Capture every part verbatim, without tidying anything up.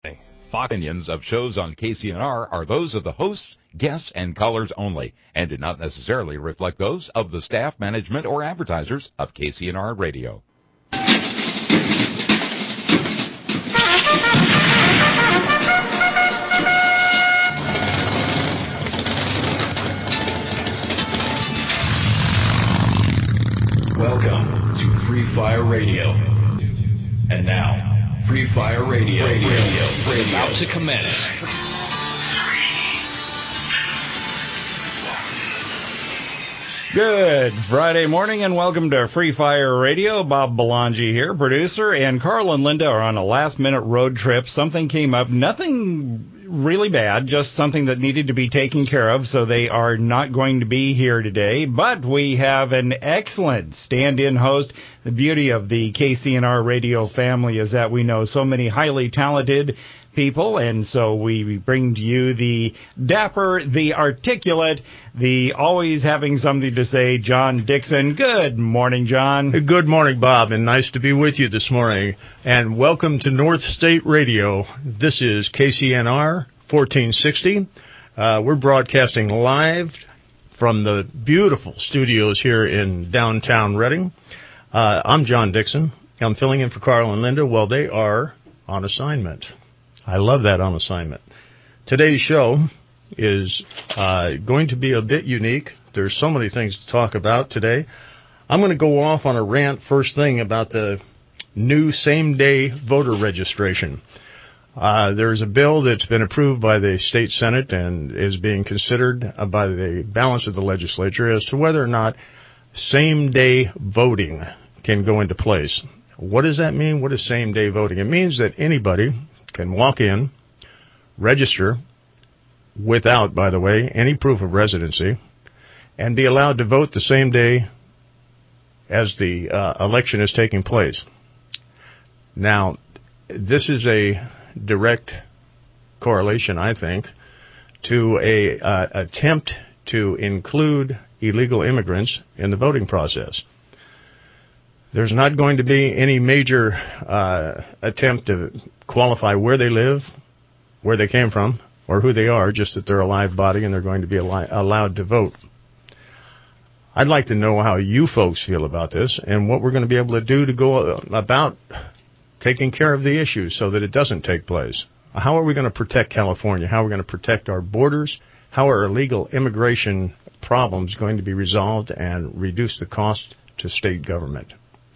Opinions of shows on K C N R are those of the hosts, guests, and callers only, and do not necessarily reflect those of the staff, management, or advertisers of K C N R Radio. Welcome to Free Fire Radio. And now, Free Fire Radio, radio, radio, radio. About to commence. Good Friday morning and welcome to Free Fire Radio. Bob Belangi here, producer, and Carl and Linda are on a last-minute road trip. Something came up, nothing really bad, just something that needed to be taken care of, so they are not going to be here today. But we have an excellent stand-in host. The beauty of the K C N R radio family is that we know so many highly talented people, and so we bring to you the dapper, the articulate, the always having something to say, John Dixon. Good morning, John. Good morning, Bob, and nice to be with you this morning. And welcome to North State Radio. This is K C N R fourteen sixty. Uh, we're broadcasting live from the beautiful studios here in downtown Reading. Uh, I'm John Dixon. I'm filling in for Carl and Linda while they are on assignment. I love that, on assignment. Today's show is uh, going to be a bit unique. There's so many things to talk about today. I'm going to go off on a rant first thing about the new same-day voter registration. Uh, there's a bill that's been approved by the state Senate and is being considered by the balance of the legislature as to whether or not same-day voting can go into place. What does that mean? What is same-day voting? It means that anybody can walk in, register, without, by the way, any proof of residency, and be allowed to vote the same day as the uh, election is taking place. Now, this is a direct correlation, I think, to a uh, attempt to include illegal immigrants in the voting process. There's not going to be any major uh, attempt to qualify where they live, where they came from, or who they are, just that they're a live body and they're going to be al- allowed to vote. I'd like to know how you folks feel about this and what we're going to be able to do to go about taking care of the issue so that it doesn't take place. How are we going to protect California? How are we going to protect our borders? How are illegal immigration problems going to be resolved and reduce the cost to state government?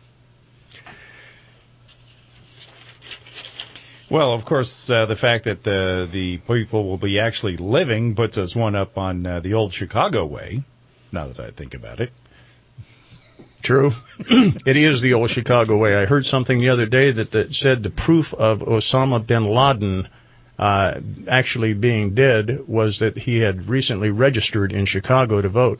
Well, of course, uh, the fact that the the people will be actually living puts us one up on uh, the old Chicago way, now that I think about it. True. It is the old Chicago way. I heard something the other day that, that said the proof of Osama bin Laden uh, actually being dead was that he had recently registered in Chicago to vote.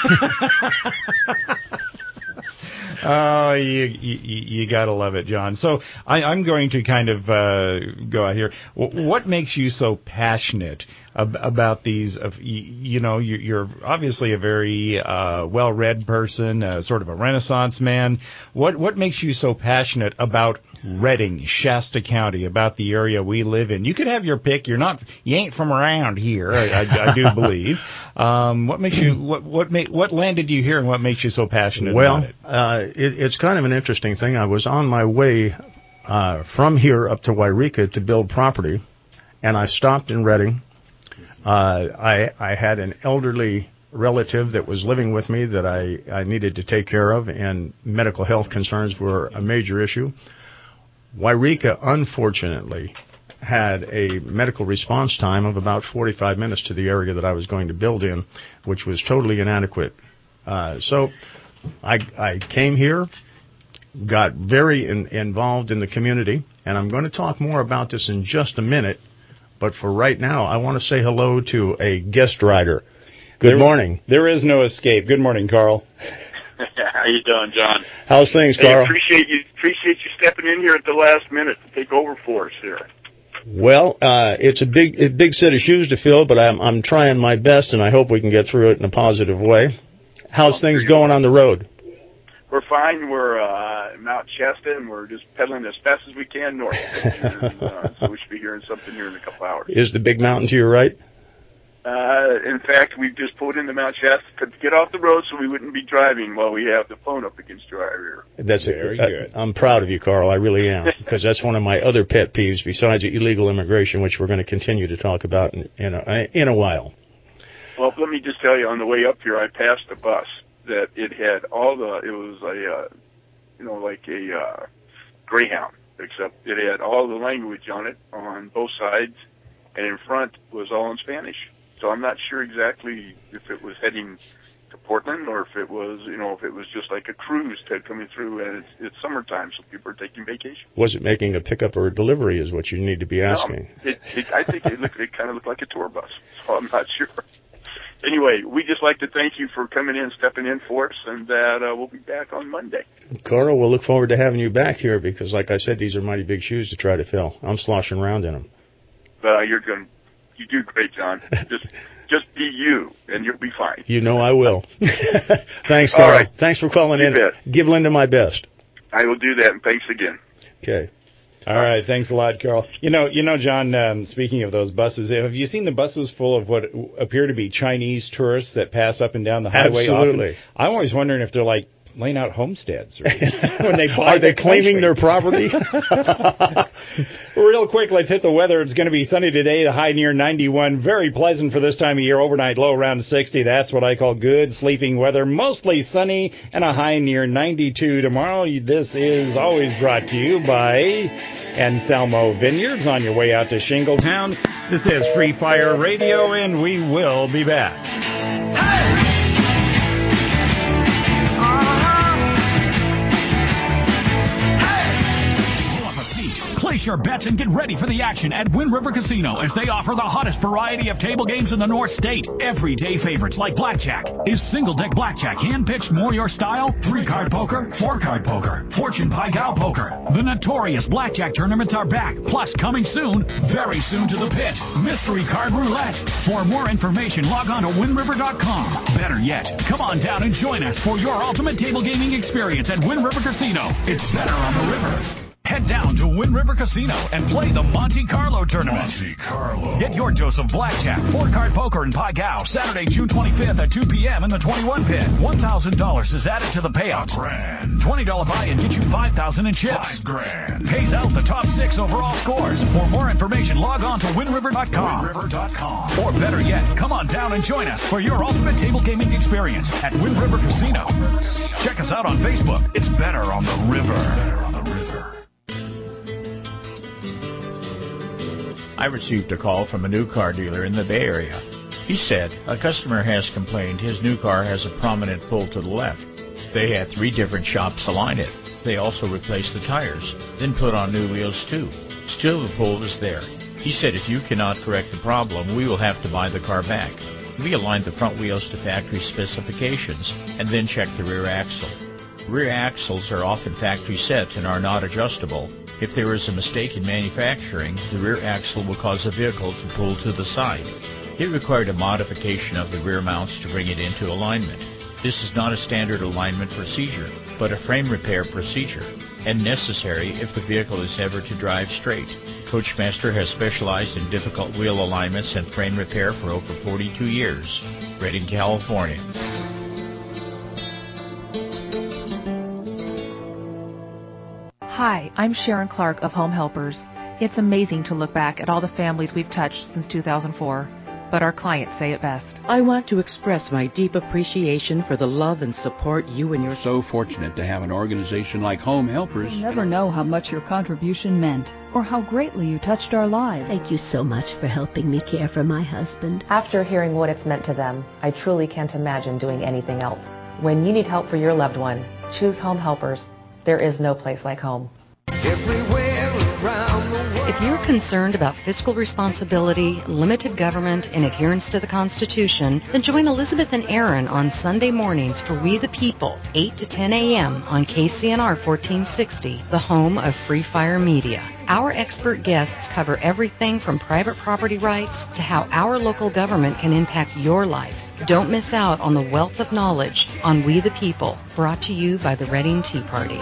Oh, you, you, you got to love it, John. So I, I'm going to kind of uh, go out here. What makes you so passionate ab- about these? Of, you, you know, you're obviously a very uh, well-read person, uh, sort of a Renaissance man. What what makes you so passionate about Reading, Shasta County, about the area we live in? You could have your pick. You're not, you ain't from around here, I, I, I do believe. Um, what makes you, what what make, what landed you here, and what makes you so passionate well, about it? Well, uh, it, it's kind of an interesting thing. I was on my way uh, from here up to Wairika to build property, and I stopped in Reading. Uh, I I had an elderly relative that was living with me that I, I needed to take care of, and medical health concerns were a major issue. Wairika, unfortunately, had a medical response time of about forty-five minutes to the area that I was going to build in, which was totally inadequate. Uh, so I, I came here, got very in, involved in the community, and I'm going to talk more about this in just a minute. But for right now, I want to say hello to a guest writer. Good there, morning. There is no escape. Good morning, Carl. How you doing, John? How's things, hey, Carl? Appreciate you. Appreciate you stepping in here at the last minute to take over for us here. Well, uh, it's a big, a big set of shoes to fill, but I'm, I'm trying my best, and I hope we can get through it in a positive way. How's things going on the road? we're fine. We're uh, Mount Shasta, and we're just pedaling as fast as we can north. and, uh, so we should be hearing something here in a couple hours. Is the big mountain to your right? Uh, in fact, we've just pulled into Mount Shasta to get off the road so we wouldn't be driving while we have the phone up against our ear. That's very a, good. I, I'm proud of you, Carl. I really am, because that's one of my other pet peeves besides illegal immigration, which we're going to continue to talk about in, in, a, in a while. Well, let me just tell you, on the way up here, I passed a bus that it had all the, it was a, uh, you know, like a uh, Greyhound, except it had all the language on it on both sides, and in front was all in Spanish. So I'm not sure exactly if it was heading to Portland or if it was, you know, if it was just like a cruise type coming through, and it's, it's summertime, so people are taking vacation. Was it making a pickup or a delivery is what you need to be asking. No, it, it, I think it, looked, it kind of looked like a tour bus, so I'm not sure. Anyway, we just like to thank you for coming in, stepping in for us, and that uh, we'll be back on Monday. Carl, we'll look forward to having you back here because, like I said, these are mighty big shoes to try to fill. I'm sloshing around in them. Uh, you're going You do great, John. Just just be you, and you'll be fine. You know I will. Thanks, Carl. All right. Thanks for calling You in. bet. Give Linda my best. I will do that, and thanks again. Okay. All right, thanks a lot, Carl. You know, you know, John. Um, speaking of those buses, have you seen the buses full of what appear to be Chinese tourists that pass up and down the highway? Absolutely. Often? I'm always wondering if they're like laying out homesteads or when they buy. Are they the claiming country. their property? Real quick, let's hit the weather. It's going to be sunny today, the high near ninety-one. Very pleasant for this time of year. Overnight low around sixty. That's what I call good sleeping weather. Mostly sunny and a high near ninety-two tomorrow. This is always brought to you by Anselmo Vineyards on your way out to Shingletown. This is Free Fire Radio, and we will be back. Hey! Place your bets and get ready for the action at Wind River Casino as they offer the hottest variety of table games in the North State. Everyday favorites like blackjack. Is single-deck blackjack hand-pitched more your style? Three-card poker, four-card poker, fortune pie gow poker. The notorious blackjack tournaments are back. Plus, coming soon, very soon to the pit, mystery card roulette. For more information, log on to wind river dot com. Better yet, come on down and join us for your ultimate table gaming experience at Wind River Casino. It's better on the river. Head down to Wind River Casino and play the Monte Carlo tournament. Monte Carlo. Get your dose of blackjack, four-card poker, and pie gow Saturday, June twenty-fifth at two p.m. in the twenty-one pit. one thousand dollars is added to the payout. Grand. twenty dollars buy-in gets you five thousand dollars in chips. Five grand. Pays out the top six overall scores. For more information, log on to wind river dot com. wind river dot com. Or better yet, come on down and join us for your ultimate table gaming experience at Wind River Casino. Check us out on Facebook. It's better on the river. Better on the river. I received a call from a new car dealer in the Bay Area. He said a customer has complained his new car has a prominent pull to the left. They had three different shops align it. They also replaced the tires, then put on new wheels too. Still the pull is there. He said if you cannot correct the problem, we will have to buy the car back. We aligned the front wheels to factory specifications and then checked the rear axle. Rear axles are often factory set and are not adjustable. If there is a mistake in manufacturing, the rear axle will cause the vehicle to pull to the side. It required a modification of the rear mounts to bring it into alignment. This is not a standard alignment procedure, but a frame repair procedure, and necessary if the vehicle is ever to drive straight. Coachmaster has specialized in difficult wheel alignments and frame repair for over forty-two years. Redding, California. Hi, I'm Sharon Clark of Home Helpers. It's amazing to look back at all the families we've touched since two thousand four, but our clients say it best. I want to express my deep appreciation for the love and support you and your... So fortunate to have an organization like Home Helpers. You'll never know how much your contribution meant or how greatly you touched our lives. Thank you so much for helping me care for my husband. After hearing what it's meant to them, I truly can't imagine doing anything else. When you need help for your loved one, choose Home Helpers. There is no place like home. If you're concerned about fiscal responsibility, limited government, and adherence to the Constitution, then join Elizabeth and Aaron on Sunday mornings for We the People, eight to ten a.m. on K C N R fourteen sixty, the home of Free Fire Media. Our expert guests cover everything from private property rights to how our local government can impact your life. Don't miss out on the wealth of knowledge on We the People, brought to you by the Reading Tea Party.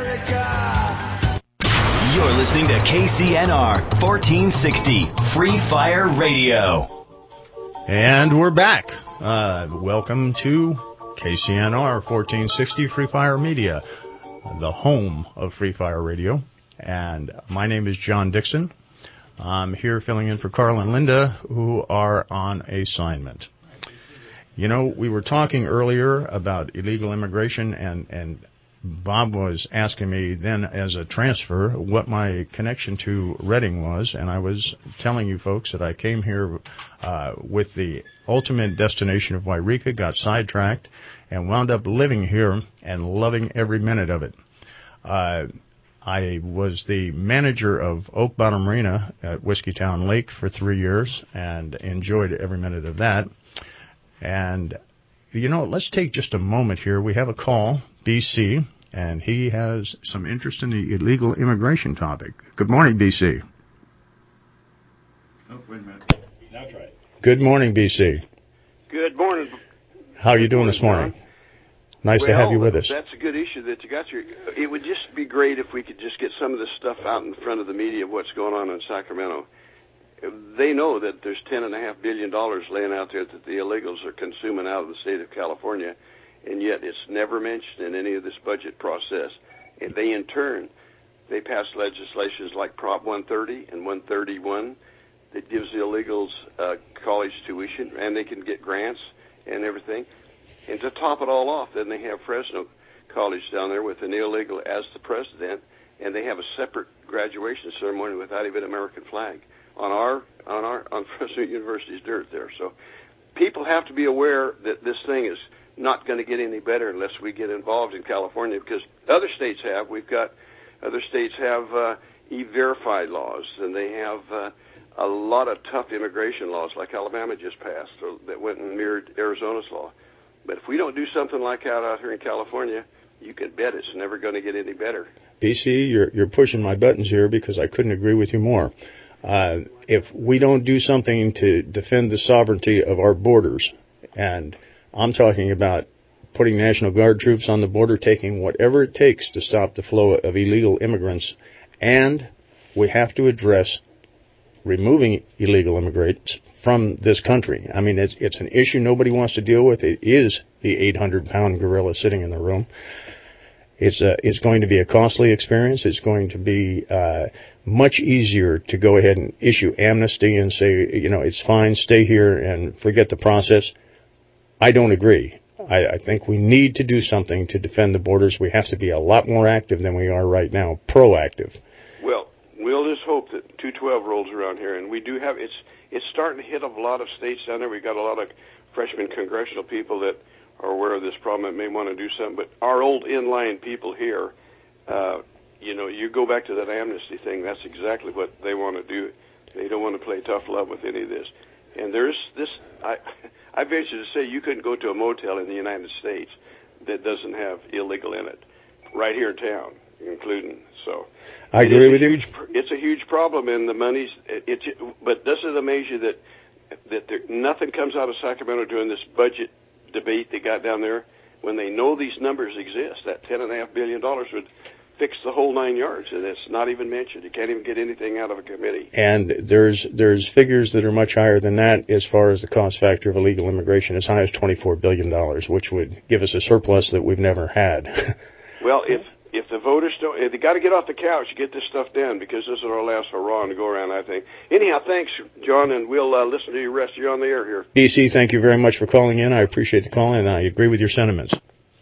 You're listening to K C N R fourteen sixty Free Fire Radio. And we're back. Uh, welcome to K C N R fourteen sixty Free Fire Media, the home of Free Fire Radio. And my name is John Dixon. I'm here filling in for Carl and Linda, who are on assignment. You know, we were talking earlier about illegal immigration, and, and Bob was asking me then as a transfer what my connection to Reading was, and I was telling you folks that I came here uh, with the ultimate destination of Wairika, got sidetracked, and wound up living here and loving every minute of it. Uh, I was the manager of Oak Bottom Marina at Whiskeytown Lake for three years and enjoyed every minute of that. And, you know, let's take just a moment here. We have a call, B C, and he has some interest in the illegal immigration topic. Good morning, B C. Oh, wait a minute. Now try it. Good morning, B C. Good morning. How are you doing this morning? Nice well, to have you with us. That's a good issue that you got here. It would just be great if we could just get some of this stuff out in front of the media of what's going on in Sacramento. They know that there's ten and a half billion dollars laying out there that the illegals are consuming out of the state of California, and yet it's never mentioned in any of this budget process. And they, in turn, they pass legislations like Prop one thirty and one thirty-one that gives the illegals uh, college tuition, and they can get grants and everything. And to top it all off, then they have Fresno College down there with an illegal as the president, and they have a separate graduation ceremony without even an American flag on our on our on Fresno University's dirt there. So people have to be aware that this thing is not going to get any better unless we get involved in California, because other states have. We've got other states have uh, e-verified laws, and they have uh, a lot of tough immigration laws, like Alabama just passed, so that went and mirrored Arizona's law. But if we don't do something like that out here in California, you can bet it's never going to get any better. B C, you're you're pushing my buttons here because I couldn't agree with you more. Uh, if we don't do something to defend the sovereignty of our borders, and I'm talking about putting National Guard troops on the border, taking whatever it takes to stop the flow of illegal immigrants, and we have to address removing illegal immigrants from this country. I mean, it's, it's an issue nobody wants to deal with. It is the eight hundred pound gorilla sitting in the room. It's a, it's going to be a costly experience. It's going to be uh, much easier to go ahead and issue amnesty and say, you know, it's fine, stay here and forget the process. I don't agree. I, I think we need to do something to defend the borders. We have to be a lot more active than we are right now, proactive. Well, we'll just hope that two twelve rolls around here, and we do have, it's it's starting to hit a lot of states down there. We've got a lot of freshman congressional people that are aware of this problem and may want to do something, but our old inline people here, uh, you know, you go back to that amnesty thing, that's exactly what they want to do. They don't want to play tough love with any of this. And there's this, I, I venture to say you couldn't go to a motel in the United States that doesn't have illegal in it, right here in town, including, so. I agree with you. It's a huge problem, and the money's, it, it, but does it amaze you that, that there, nothing comes out of Sacramento during this budget debate they got down there when they know these numbers exist? That ten and a half billion dollars would fix the whole nine yards, and it's not even mentioned. You can't even get anything out of a committee. And there's there's figures that are much higher than that as far as the cost factor of illegal immigration, as high as twenty-four billion dollars, which would give us a surplus that we've never had. Well, if if the voters don't, they got to get off the couch, get this stuff done, because this is our last hurrah to go around, I think. Anyhow, thanks, John, and we'll uh, listen to you rest. You're on the air here. B C, thank you very much for calling in. I appreciate the call, and I agree with your sentiments.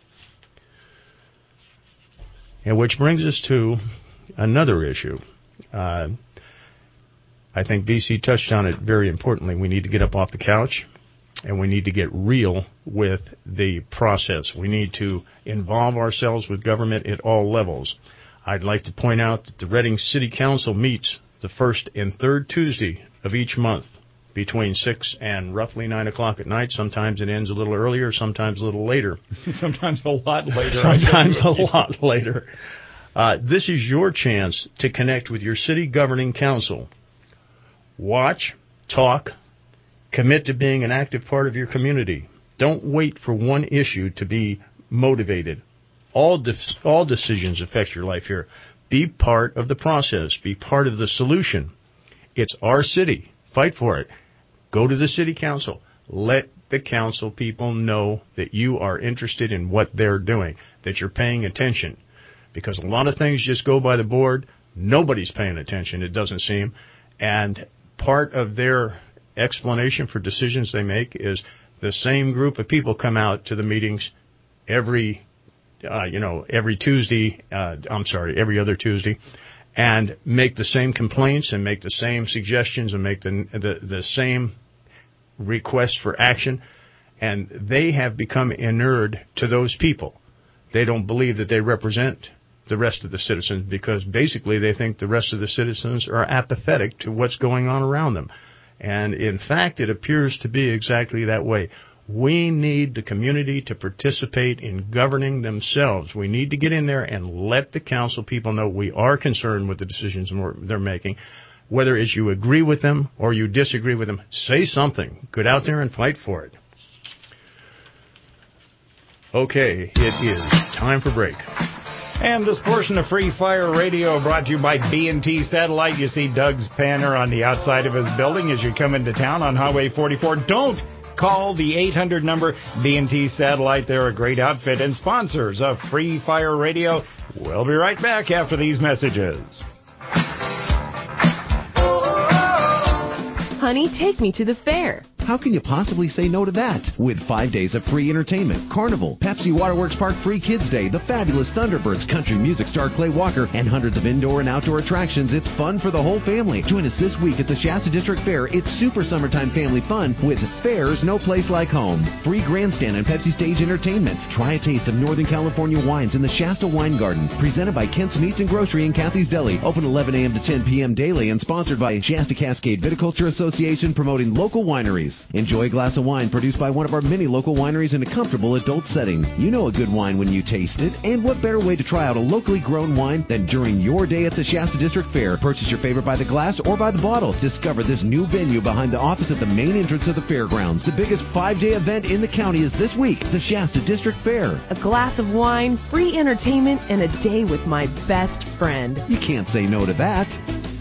And which brings us to another issue. Uh, I think B C touched on it very importantly. We need to get up off the couch, and we need to get real with the process. We need to involve ourselves with government at all levels. I'd like to point out that the Reading City Council meets the first and third Tuesday of each month between six and roughly nine o'clock at night. Sometimes it ends a little earlier, sometimes a little later. Sometimes a lot later. Sometimes a lot later. Uh, this is your chance to connect with your city governing council. Watch, talk, commit to being an active part of your community. Don't wait for one issue to be motivated. All de- all decisions affect your life here. Be part of the process. Be part of the solution. It's our city. Fight for it. Go to the city council. Let the council people know that you are interested in what they're doing, that you're paying attention. Because a lot of things just go by the board. Nobody's paying attention, it doesn't seem. And part of their explanation for decisions they make is the same group of people come out to the meetings every, uh, you know, every Tuesday, uh, I'm sorry, every other Tuesday, and make the same complaints and make the same suggestions and make the the, the same requests for action. And they have become inured to those people. They don't believe that they represent the rest of the citizens because basically they think the rest of the citizens are apathetic to what's going on around them. And in fact, it appears to be exactly that way. We need the community to participate in governing themselves. We need to get in there and let the council people know we are concerned with the decisions they're making. Whether it's you agree with them or you disagree with them, say something. Get out there and fight for it. Okay, it is time for break. And this portion of Free Fire Radio brought to you by B and T Satellite. You see Doug's banner on the outside of his building as you come into town on Highway forty-four. Don't call the eight hundred number. B and T Satellite, they're a great outfit and sponsors of Free Fire Radio. We'll be right back after these messages. Honey, take me to the fair. How can you possibly say no to that? With five days of free entertainment, Carnival, Pepsi Waterworks Park Free Kids Day, the fabulous Thunderbirds, country music star Clay Walker, and hundreds of indoor and outdoor attractions, it's fun for the whole family. Join us this week at the Shasta District Fair. It's super summertime family fun with Fairs No Place Like Home. Free grandstand and Pepsi Stage entertainment. Try a taste of Northern California wines in the Shasta Wine Garden. Presented by Kent's Meats and Grocery and Kathy's Deli. Open eleven a.m. to ten p.m. daily and sponsored by Shasta Cascade Viticulture Association, promoting local wineries. Enjoy a glass of wine produced by one of our many local wineries in a comfortable adult setting. You know a good wine when you taste it, and what better way to try out a locally grown wine than during your day at the Shasta District Fair. Purchase your favorite by the glass or by the bottle. Discover this new venue behind the office at the main entrance of the fairgrounds. The biggest five-day event in the county is this week, the Shasta District Fair. A glass of wine, free entertainment, and a day with my best friend. You can't say no to that.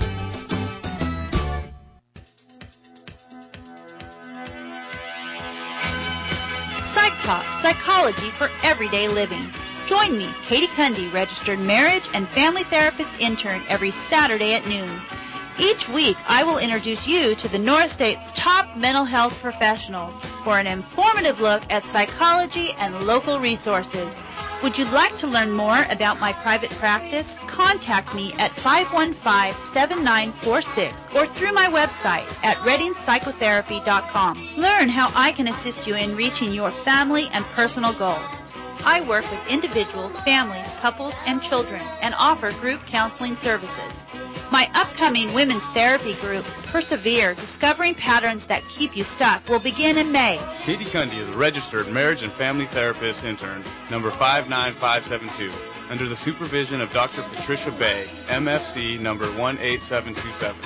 Talk, psychology for everyday living. Join me, Katie Cundy, registered marriage and family therapist intern, every Saturday at noon. Each week, I will introduce you to the North State's top mental health professionals for an informative look at psychology and local resources. Would you like to learn more about my private practice? Contact me at five one five, seven nine four six or through my website at redding psychotherapy dot com. Learn how I can assist you in reaching your family and personal goals. I work with individuals, families, couples, and children and offer group counseling services. My upcoming women's therapy group, Persevere, Discovering Patterns That Keep You Stuck, will begin in May. Katie Cundy is a registered marriage and family therapist intern, number five nine five seven two, under the supervision of Doctor Patricia Bay, M F C number one eight seven two seven.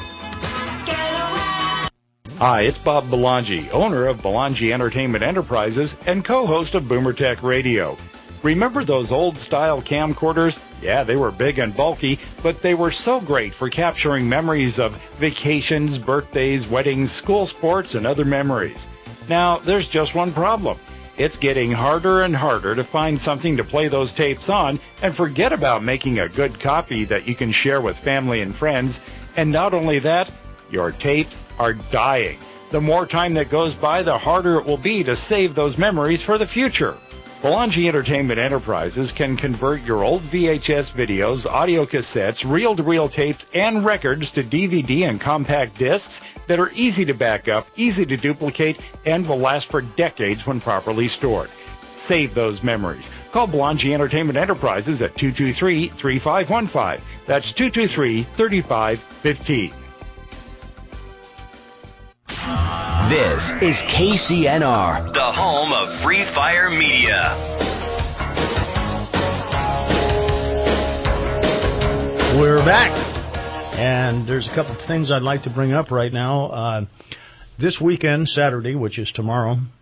Hi, it's Bob Belangi, owner of Belangi Entertainment Enterprises and co-host of Boomer Tech Radio. Remember those old-style camcorders? Yeah, they were big and bulky, but they were so great for capturing memories of vacations, birthdays, weddings, school sports, and other memories. Now, there's just one problem. It's getting harder and harder to find something to play those tapes on, and forget about making a good copy that you can share with family and friends. And not only that, your tapes are dying. The more time that goes by, the harder it will be to save those memories for the future. Belangi Entertainment Enterprises can convert your old V H S videos, audio cassettes, reel-to-reel tapes, and records to D V D and compact discs that are easy to back up, easy to duplicate, and will last for decades when properly stored. Save those memories. Call Belangi Entertainment Enterprises at two two three, three five one five. That's two two three, three five one five. This is K C N R, the home of Free Fire Media. We're back, and there's a couple of things I'd like to bring up right now. Uh, this weekend, Saturday, which is tomorrow,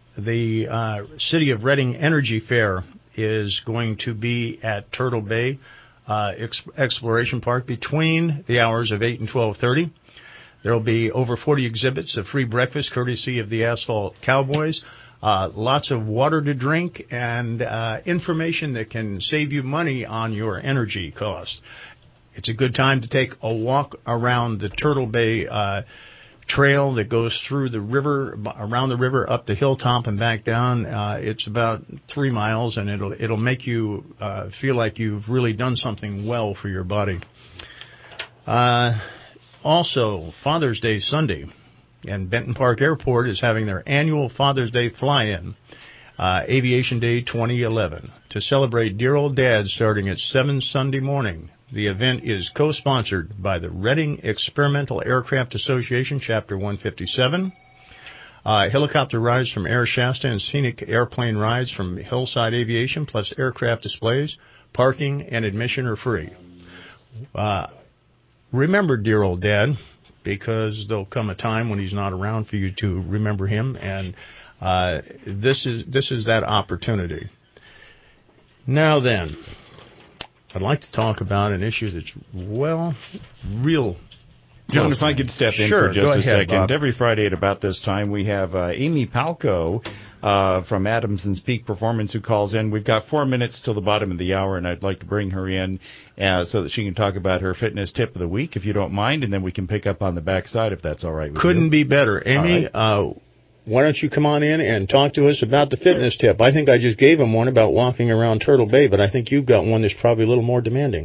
the uh, City of Reading Energy Fair is going to be at Turtle Bay uh, Ex- Exploration Park between the hours of eight and twelve thirty. There will be over forty exhibits, a free breakfast courtesy of the Asphalt Cowboys, uh, lots of water to drink, and uh, information that can save you money on your energy costs. It's a good time to take a walk around the Turtle Bay uh, trail that goes through the river, around the river, up the hilltop and back down. Uh, it's about three miles, and it'll it'll make you uh, feel like you've really done something well for your body. Uh, also, Father's Day Sunday, and Benton Park Airport is having their annual Father's Day fly-in, uh, Aviation Day twenty eleven, to celebrate dear old Dad starting at seven Sunday morning. The event is co-sponsored by the Reading Experimental Aircraft Association, Chapter one fifty-seven. Uh, helicopter rides from Air Shasta and scenic airplane rides from Hillside Aviation, plus aircraft displays. Parking and admission are free. Uh, remember dear old Dad, because there'll come a time when he's not around for you to remember him, and uh, this is this is that opportunity. Now then, I'd like to talk about an issue that's, well, real. John, if I could step in sure, for just go a ahead, second. Bob. Every Friday at about this time, we have uh, Amy Palco uh, from Adamson's Peak Performance who calls in. We've got four minutes till the bottom of the hour, and I'd like to bring her in uh, so that she can talk about her fitness tip of the week, if you don't mind, and then we can pick up on the backside if that's all right with Couldn't you. be better. Amy, right. uh, why don't you come on in and talk to us about the fitness tip? I think I just gave him one about walking around Turtle Bay, but I think you've got one that's probably a little more demanding.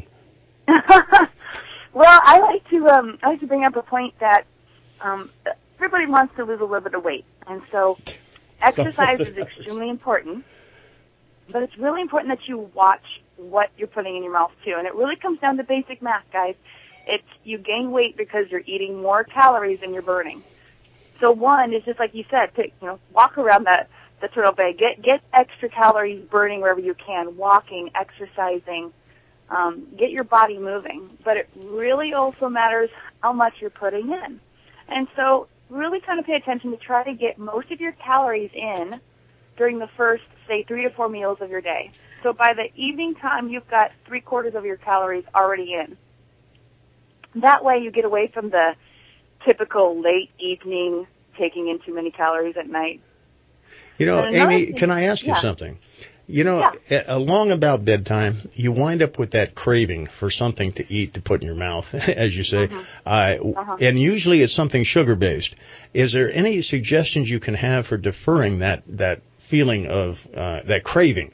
Well, I like to um, I like to bring up a point that um, everybody wants to lose a little bit of weight, and so exercise is extremely important. But it's really important that you watch what you're putting in your mouth too, and it really comes down to basic math, guys. It's you gain weight because you're eating more calories than you're burning. So one is just like you said, pick, you know, walk around the the Turtle Bay, get get extra calories burning wherever you can, walking, exercising. Um, get your body moving, but it really also matters how much you're putting in. And so really kind of pay attention to try to get most of your calories in during the first, say, three to four meals of your day. So by the evening time, you've got three quarters of your calories already in. That way you get away from the typical late evening taking in too many calories at night. You know, Amy, thing, can I ask yeah. you something? You know, yeah. along about bedtime, you wind up with that craving for something to eat to put in your mouth, as you say, Mm-hmm. uh, Uh-huh. and usually it's something sugar-based. Is there any suggestions you can have for deferring that, that feeling of, uh, that craving?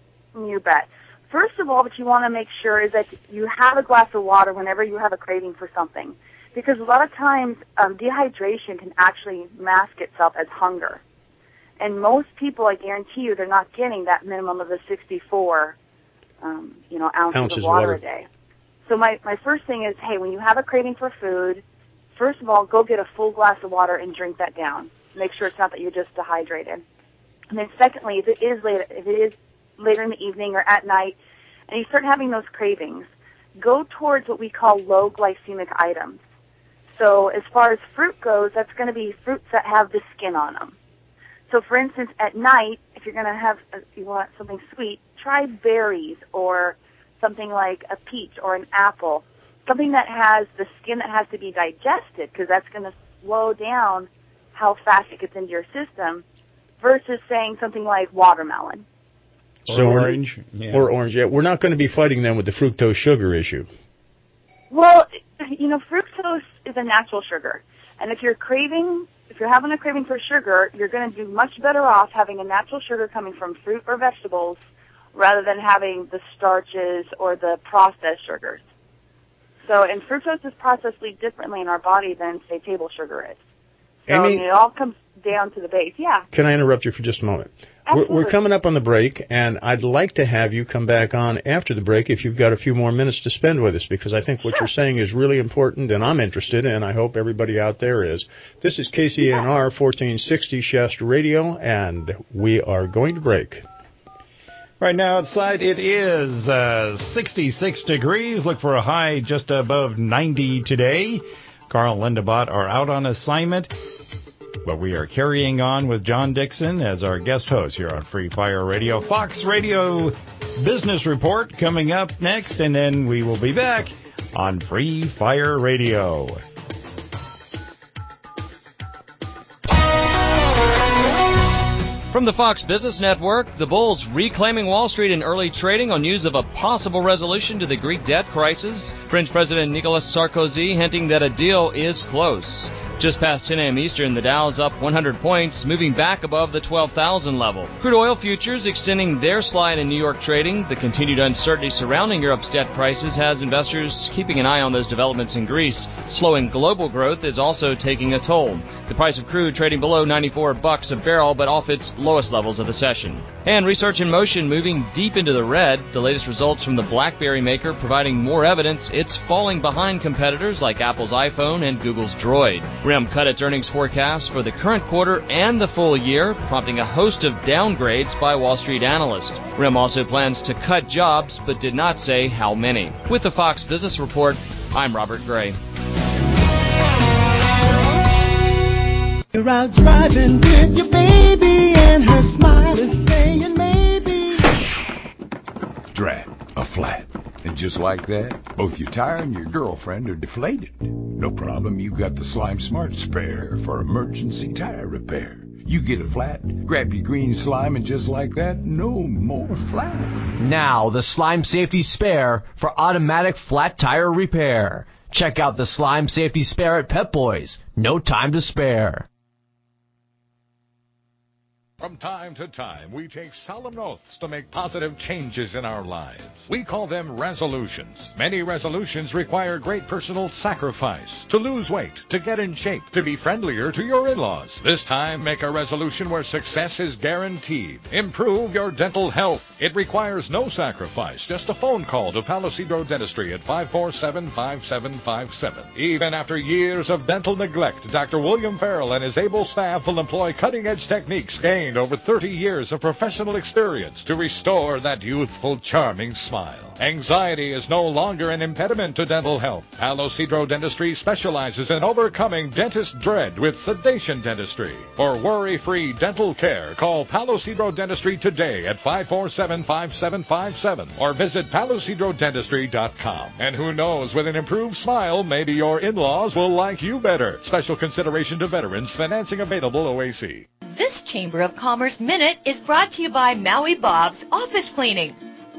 You bet. First of all, what you want to make sure is that you have a glass of water whenever you have a craving for something. Because a lot of times, um, dehydration can actually mask itself as hunger. And most people, I guarantee you, they're not getting that minimum of the sixty-four, um, you know, ounces, Ounces of water, water a day. So my, my first thing is, hey, when you have a craving for food, first of all, go get a full glass of water and drink that down. Make sure it's not that you're just dehydrated. And then secondly, if it is late, if it is later in the evening or at night, and you start having those cravings, go towards what we call low glycemic items. So as far as fruit goes, that's going to be fruits that have the skin on them. So, for instance, at night, if you're going to have, if you want something sweet, try berries or something like a peach or an apple, something that has the skin that has to be digested, because that's going to slow down how fast it gets into your system, versus saying something like watermelon. So or orange. Yeah. Or orange, yeah. We're not going to be fighting them with the fructose sugar issue. Well, you know, fructose is a natural sugar. And if you're craving, if you're having a craving for sugar, you're going to do much better off having a natural sugar coming from fruit or vegetables rather than having the starches or the processed sugars. So, and fructose is processed differently in our body than, say, table sugar is. So, Amy, I mean, it all comes down to the base. Yeah. Can I interrupt you for just a moment? We're, we're coming up on the break, and I'd like to have you come back on after the break if you've got a few more minutes to spend with us, because I think what you're saying is really important, and I'm interested, and I hope everybody out there is. This is K C N R fourteen sixty Shasta Radio, and we are going to break. Right now outside it is uh, sixty-six degrees. Look for a high just above ninety today. Carl and Linda Bott are out on assignment. But we are carrying on with John Dixon as our guest host here on Free Fire Radio. Fox Radio Business Report coming up next, and then we will be back on Free Fire Radio. From the Fox Business Network, the Bulls reclaiming Wall Street in early trading on news of a possible resolution to the Greek debt crisis. French President Nicolas Sarkozy hinting that a deal is close. Just past ten a.m. Eastern, the Dow's up one hundred points, moving back above the twelve thousand level. Crude oil futures extending their slide in New York trading. The continued uncertainty surrounding Europe's debt crisis has investors keeping an eye on those developments in Greece. Slowing global growth is also taking a toll. The price of crude trading below ninety-four bucks a barrel, but off its lowest levels of the session. And Research in Motion moving deep into the red. The latest results from the BlackBerry maker providing more evidence it's falling behind competitors like Apple's iPhone and Google's Droid. R I M cut its earnings forecast for the current quarter and the full year, prompting a host of downgrades by Wall Street analysts. R I M also plans to cut jobs, but did not say how many. With the Fox Business Report, I'm Robert Gray. You're out driving with your baby and her smile is saying maybe. Drat, a flat. And just like that, both your tire and your girlfriend are deflated. No problem, you got the Slime Smart Spare for emergency tire repair. You get a flat, grab your green slime, and just like that, no more flat. Now, the Slime Safety Spare for automatic flat tire repair. Check out the Slime Safety Spare at Pep Boys. No time to spare. From time to time, we take solemn oaths to make positive changes in our lives. We call them resolutions. Many resolutions require great personal sacrifice. To lose weight, to get in shape, to be friendlier to your in-laws. This time, make a resolution where success is guaranteed. Improve your dental health. It requires no sacrifice, just a phone call to Palo Cedro Dentistry at five four seven, five seven five seven. Even after years of dental neglect, Doctor William Farrell and his able staff will employ cutting-edge techniques gained over thirty years of professional experience to restore that youthful, charming smile. Anxiety is no longer an impediment to dental health. Palo Cedro Dentistry specializes in overcoming dentist dread with sedation dentistry. For worry-free dental care, call Palo Cedro Dentistry today at five four seven, five seven five seven or visit palo cedro dentistry dot com. And who knows, with an improved smile, maybe your in-laws will like you better. Special consideration to veterans, financing available O A C. This Chamber of Commerce Minute is brought to you by Maui Bob's Office Cleaning.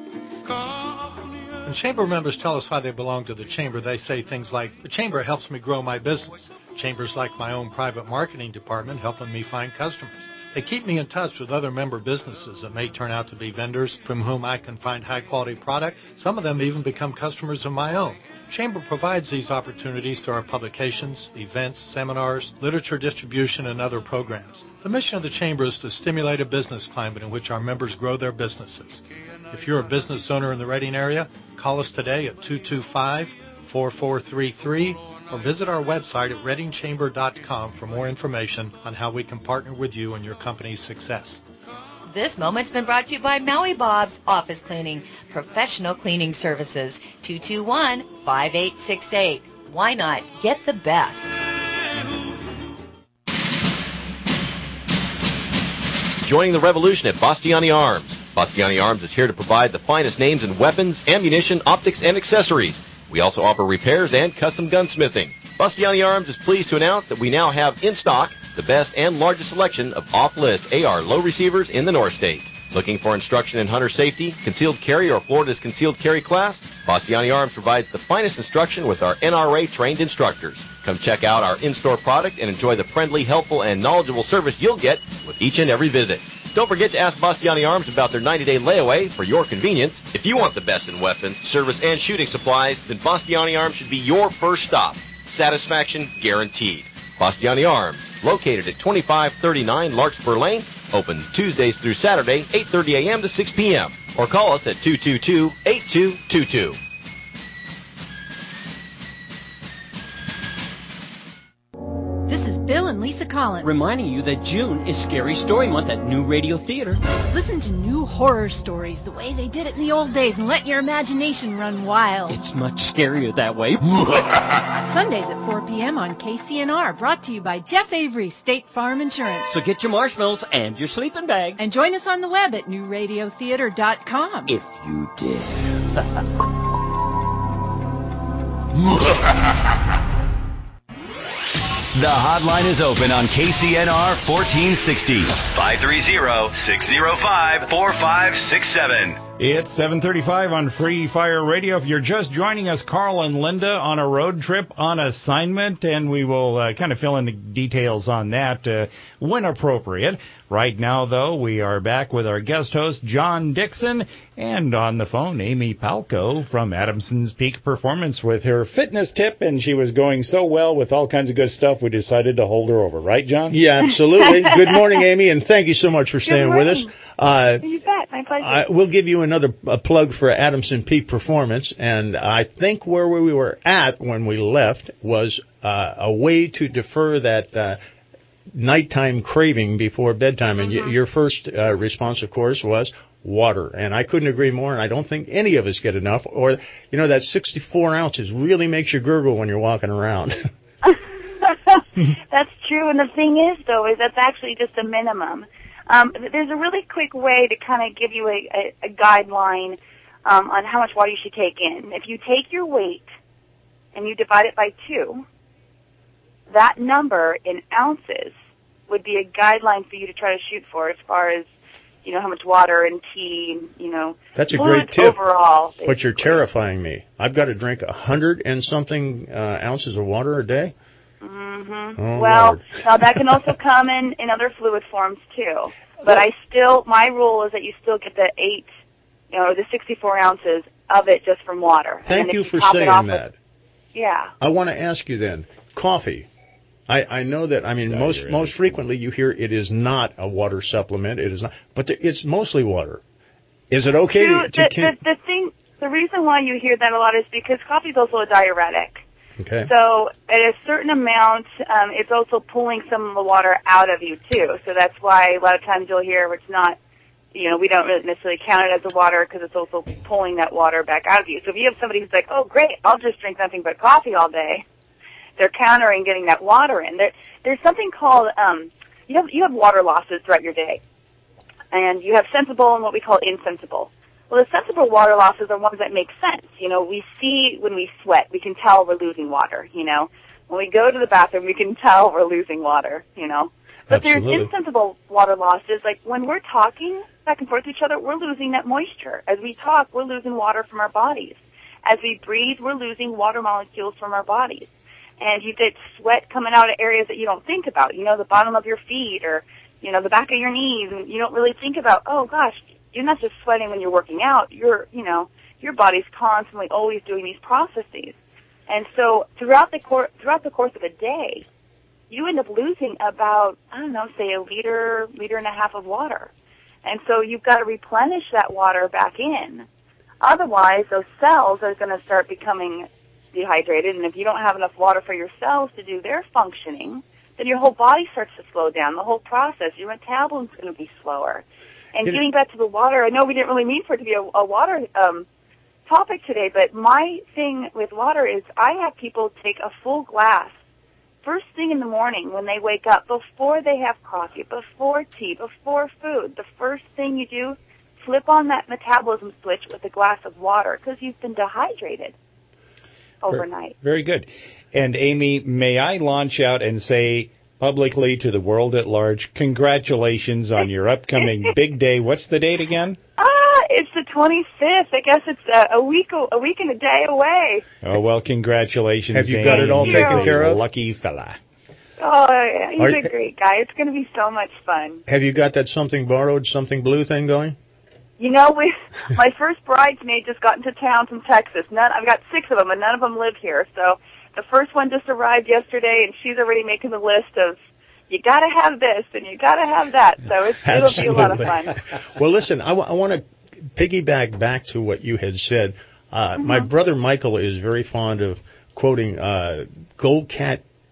When Chamber members tell us why they belong to the Chamber, they say things like, the Chamber helps me grow my business. Chamber's like my own private marketing department, helping me find customers. They keep me in touch with other member businesses that may turn out to be vendors from whom I can find high-quality product. Some of them even become customers of my own. Chamber provides these opportunities through our publications, events, seminars, literature distribution, and other programs. The mission of the Chamber is to stimulate a business climate in which our members grow their businesses. If you're a business owner in the Reading area, call us today at two two five, four four three three or visit our website at reading chamber dot com for more information on how we can partner with you in your company's success. This moment's been brought to you by Maui Bob's Office Cleaning, professional cleaning services, two two one, five eight six eight. Why not get the best? Joining the revolution at Bastiani Arms. Bastiani Arms is here to provide the finest names in weapons, ammunition, optics, and accessories. We also offer repairs and custom gunsmithing. Bastiani Arms is pleased to announce that we now have in stock the best and largest selection of off-list A R low receivers in the North State. Looking for instruction in hunter safety, concealed carry, or Florida's concealed carry class? Bastiani Arms provides the finest instruction with our N R A-trained instructors. Come check out our in-store product and enjoy the friendly, helpful, and knowledgeable service you'll get with each and every visit. Don't forget to ask Bastiani Arms about their ninety-day layaway for your convenience. If you want the best in weapons, service, and shooting supplies, then Bastiani Arms should be your first stop. Satisfaction guaranteed. Bastiani Arms, located at twenty-five thirty-nine Larkspur Lane, open Tuesdays through Saturday, eight thirty a.m. to six p.m. Or call us at two two two, eight two two two. This is Bill and Lisa Lisa Collins. Reminding you that June is Scary Story Month at New Radio Theater. Listen to new horror stories the way they did it in the old days and let your imagination run wild. It's much scarier that way. Sundays at four p.m. on K C N R, brought to you by Jeff Avery, State Farm Insurance. So get your marshmallows and your sleeping bags. And join us on the web at new radio theater dot com. If you dare. The hotline is open on K C N R fourteen sixty, five three zero, six zero five, four five six seven. It's seven thirty-five on Free Fire Radio. If you're just joining us, Carl and Linda on a road trip on assignment, and we will uh, kind of fill in the details on that uh, when appropriate. Right now, though, we are back with our guest host, John Dixon, and on the phone, Amy Palco from Adamson's Peak Performance with her fitness tip, and she was going so well with all kinds of good stuff, we decided to hold her over. Right, John? Yeah, absolutely. Good morning, Amy, and thank you so much for staying with us. Uh, you bet. My pleasure. I, we'll give you another a plug for Adamson Peak Performance, and I think where we were at when we left was uh, a way to defer that uh, nighttime craving before bedtime. And mm-hmm. y- your first uh, response, of course, was water. And I couldn't agree more, and I don't think any of us get enough. Or, you know, that sixty-four ounces really makes you gurgle when you're walking around. That's true, and the thing is, though, is that's actually just a minimum. Um, there's a really quick way to kind of give you a, a, a guideline um, on how much water you should take in. If you take your weight and you divide it by two, that number in ounces would be a guideline for you to try to shoot for as far as, you know, how much water and tea, and, you know, that's a great tip. Overall, but you're terrifying me. I've got to drink a hundred and something uh, ounces of water a day. Mm-hmm. Oh, well, Lord. Now that can also come in, in other fluid forms too. But I still, my rule is that you still get the eight, you know, or the sixty-four ounces of it just from water. Thank you you for saying that. With, yeah. I want to ask you then, coffee. I, I know that, I mean, most most frequently you hear it is not a water supplement. It is not, but the, it's mostly water. Is it okay to, to, to the, the, the thing, the reason why you hear that a lot is because coffee is also a diuretic. Okay. So at a certain amount, um, it's also pulling some of the water out of you, too. So that's why a lot of times you'll hear it's not, you know, we don't really necessarily count it as a water because it's also pulling that water back out of you. So if you have somebody who's like, oh, great, I'll just drink nothing but coffee all day, they're countering getting that water in. There, there's something called, um, you have, you have water losses throughout your day. And you have sensible and what we call insensible. Well, the sensible water losses are ones that make sense. You know, we see when we sweat, we can tell we're losing water, you know. When we go to the bathroom, we can tell we're losing water, you know. But Absolutely. There's insensible water losses, like when we're talking back and forth to each other, we're losing that moisture. As we talk, we're losing water from our bodies. As we breathe, we're losing water molecules from our bodies. And you get sweat coming out of areas that you don't think about, you know, the bottom of your feet or, you know, the back of your knees, and you don't really think about, oh, gosh, you're not just sweating when you're working out. You're, you know, your body's constantly always doing these processes. And so throughout the course, throughout the course of a day, you end up losing about, I don't know, say a liter, liter and a half of water. And so you've got to replenish that water back in. Otherwise, those cells are going to start becoming dehydrated. And if you don't have enough water for your cells to do their functioning, then your whole body starts to slow down. The whole process, your metabolism is going to be slower. And It- getting back to the water, I know we didn't really mean for it to be a, a water um, topic today, but my thing with water is I have people take a full glass first thing in the morning when they wake up, before they have coffee, before tea, before food. The first thing you do, flip on that metabolism switch with a glass of water because you've been dehydrated overnight. Very good. And Amy, may I launch out and say publicly to the world at large, congratulations on your upcoming big day. What's the date again? Ah, it's the twenty-fifth. I guess it's a, a week a week and a day away. Oh, well, congratulations. Have you got Amy. it all Thank taken you. care of? Lucky fella. Oh, yeah, he's Are- a great guy. It's going to be so much fun. Have you got that something borrowed, something blue thing going? You know, we my first bridesmaid just got into town from Texas. None, I've got six of them, and none of them live here. So the first one just arrived yesterday, and she's already making the list of, you got to have this, and you got to have that. So it's, it'll be a lot of fun. Well, listen, I, w- I want to piggyback back to what you had said. Uh, Mm-hmm. My brother Michael is very fond of quoting uh, Gold Cat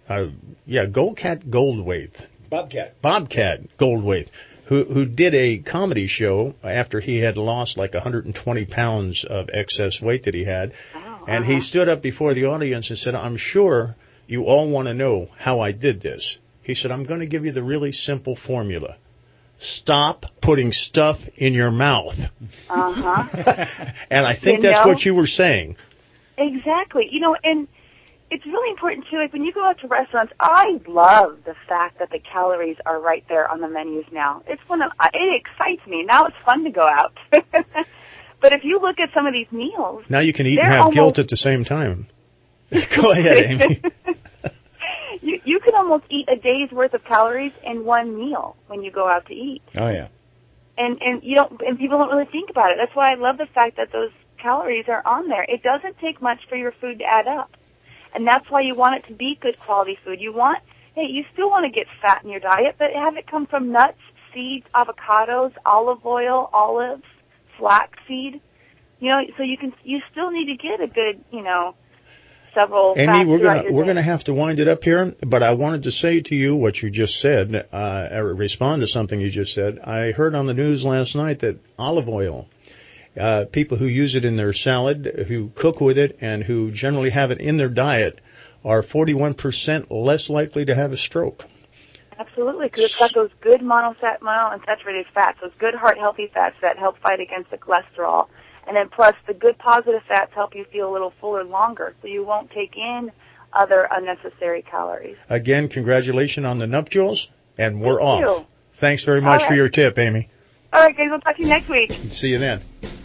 uh, yeah, Goldcat Goldthwait. Bobcat. Bobcat Goldthwait, who who did a comedy show after he had lost like one hundred twenty pounds of excess weight that he had. Oh, and uh-huh. he stood up before the audience and said, I'm sure you all want to know how I did this. He said, I'm going to give you the really simple formula. Stop putting stuff in your mouth. Uh-huh. And I think You that's know? what you were saying. Exactly. You know, and it's really important, too, like when you go out to restaurants, I love the fact that the calories are right there on the menus now. It's one of, it excites me. Now it's fun to go out. But if you look at some of these meals... Now you can eat and they're have almost, guilt at the same time. Go ahead, Amy. you, you can almost eat a day's worth of calories in one meal when you go out to eat. Oh, yeah. And and you don't and people don't really think about it. That's why I love the fact that those calories are on there. It doesn't take much for your food to add up. And that's why you want it to be good quality food. You want, hey, you still want to get fat in your diet, but have it come from nuts, seeds, avocados, olive oil, olives, flaxseed. You know, so you can, you still need to get a good, you know, several Amy, fats we're throughout gonna your we're day. gonna have to wind it up here, but I wanted to say to you what you just said, uh, or respond to something you just said. I heard on the news last night that olive oil, uh, people who use it in their salad, who cook with it, and who generally have it in their diet, are forty-one percent less likely to have a stroke. Absolutely, because it's got those good monosat, monounsaturated fats, those good heart-healthy fats that help fight against the cholesterol. And then plus the good positive fats help you feel a little fuller longer, so you won't take in other unnecessary calories. Again, congratulations on the nuptials, and we're Thank off. you. Thanks very much All for right. your tip, Amy. All right, guys, we'll talk to you next week. See you then.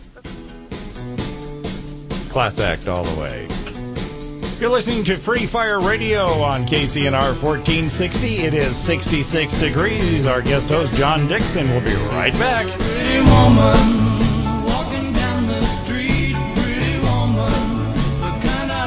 Class act all the way. You're listening to Free Fire Radio on K C N R fourteen sixty. It is sixty-six degrees. Our guest host, John Dixon, will be right back. Pretty woman, walking down the street. Pretty woman, the kind I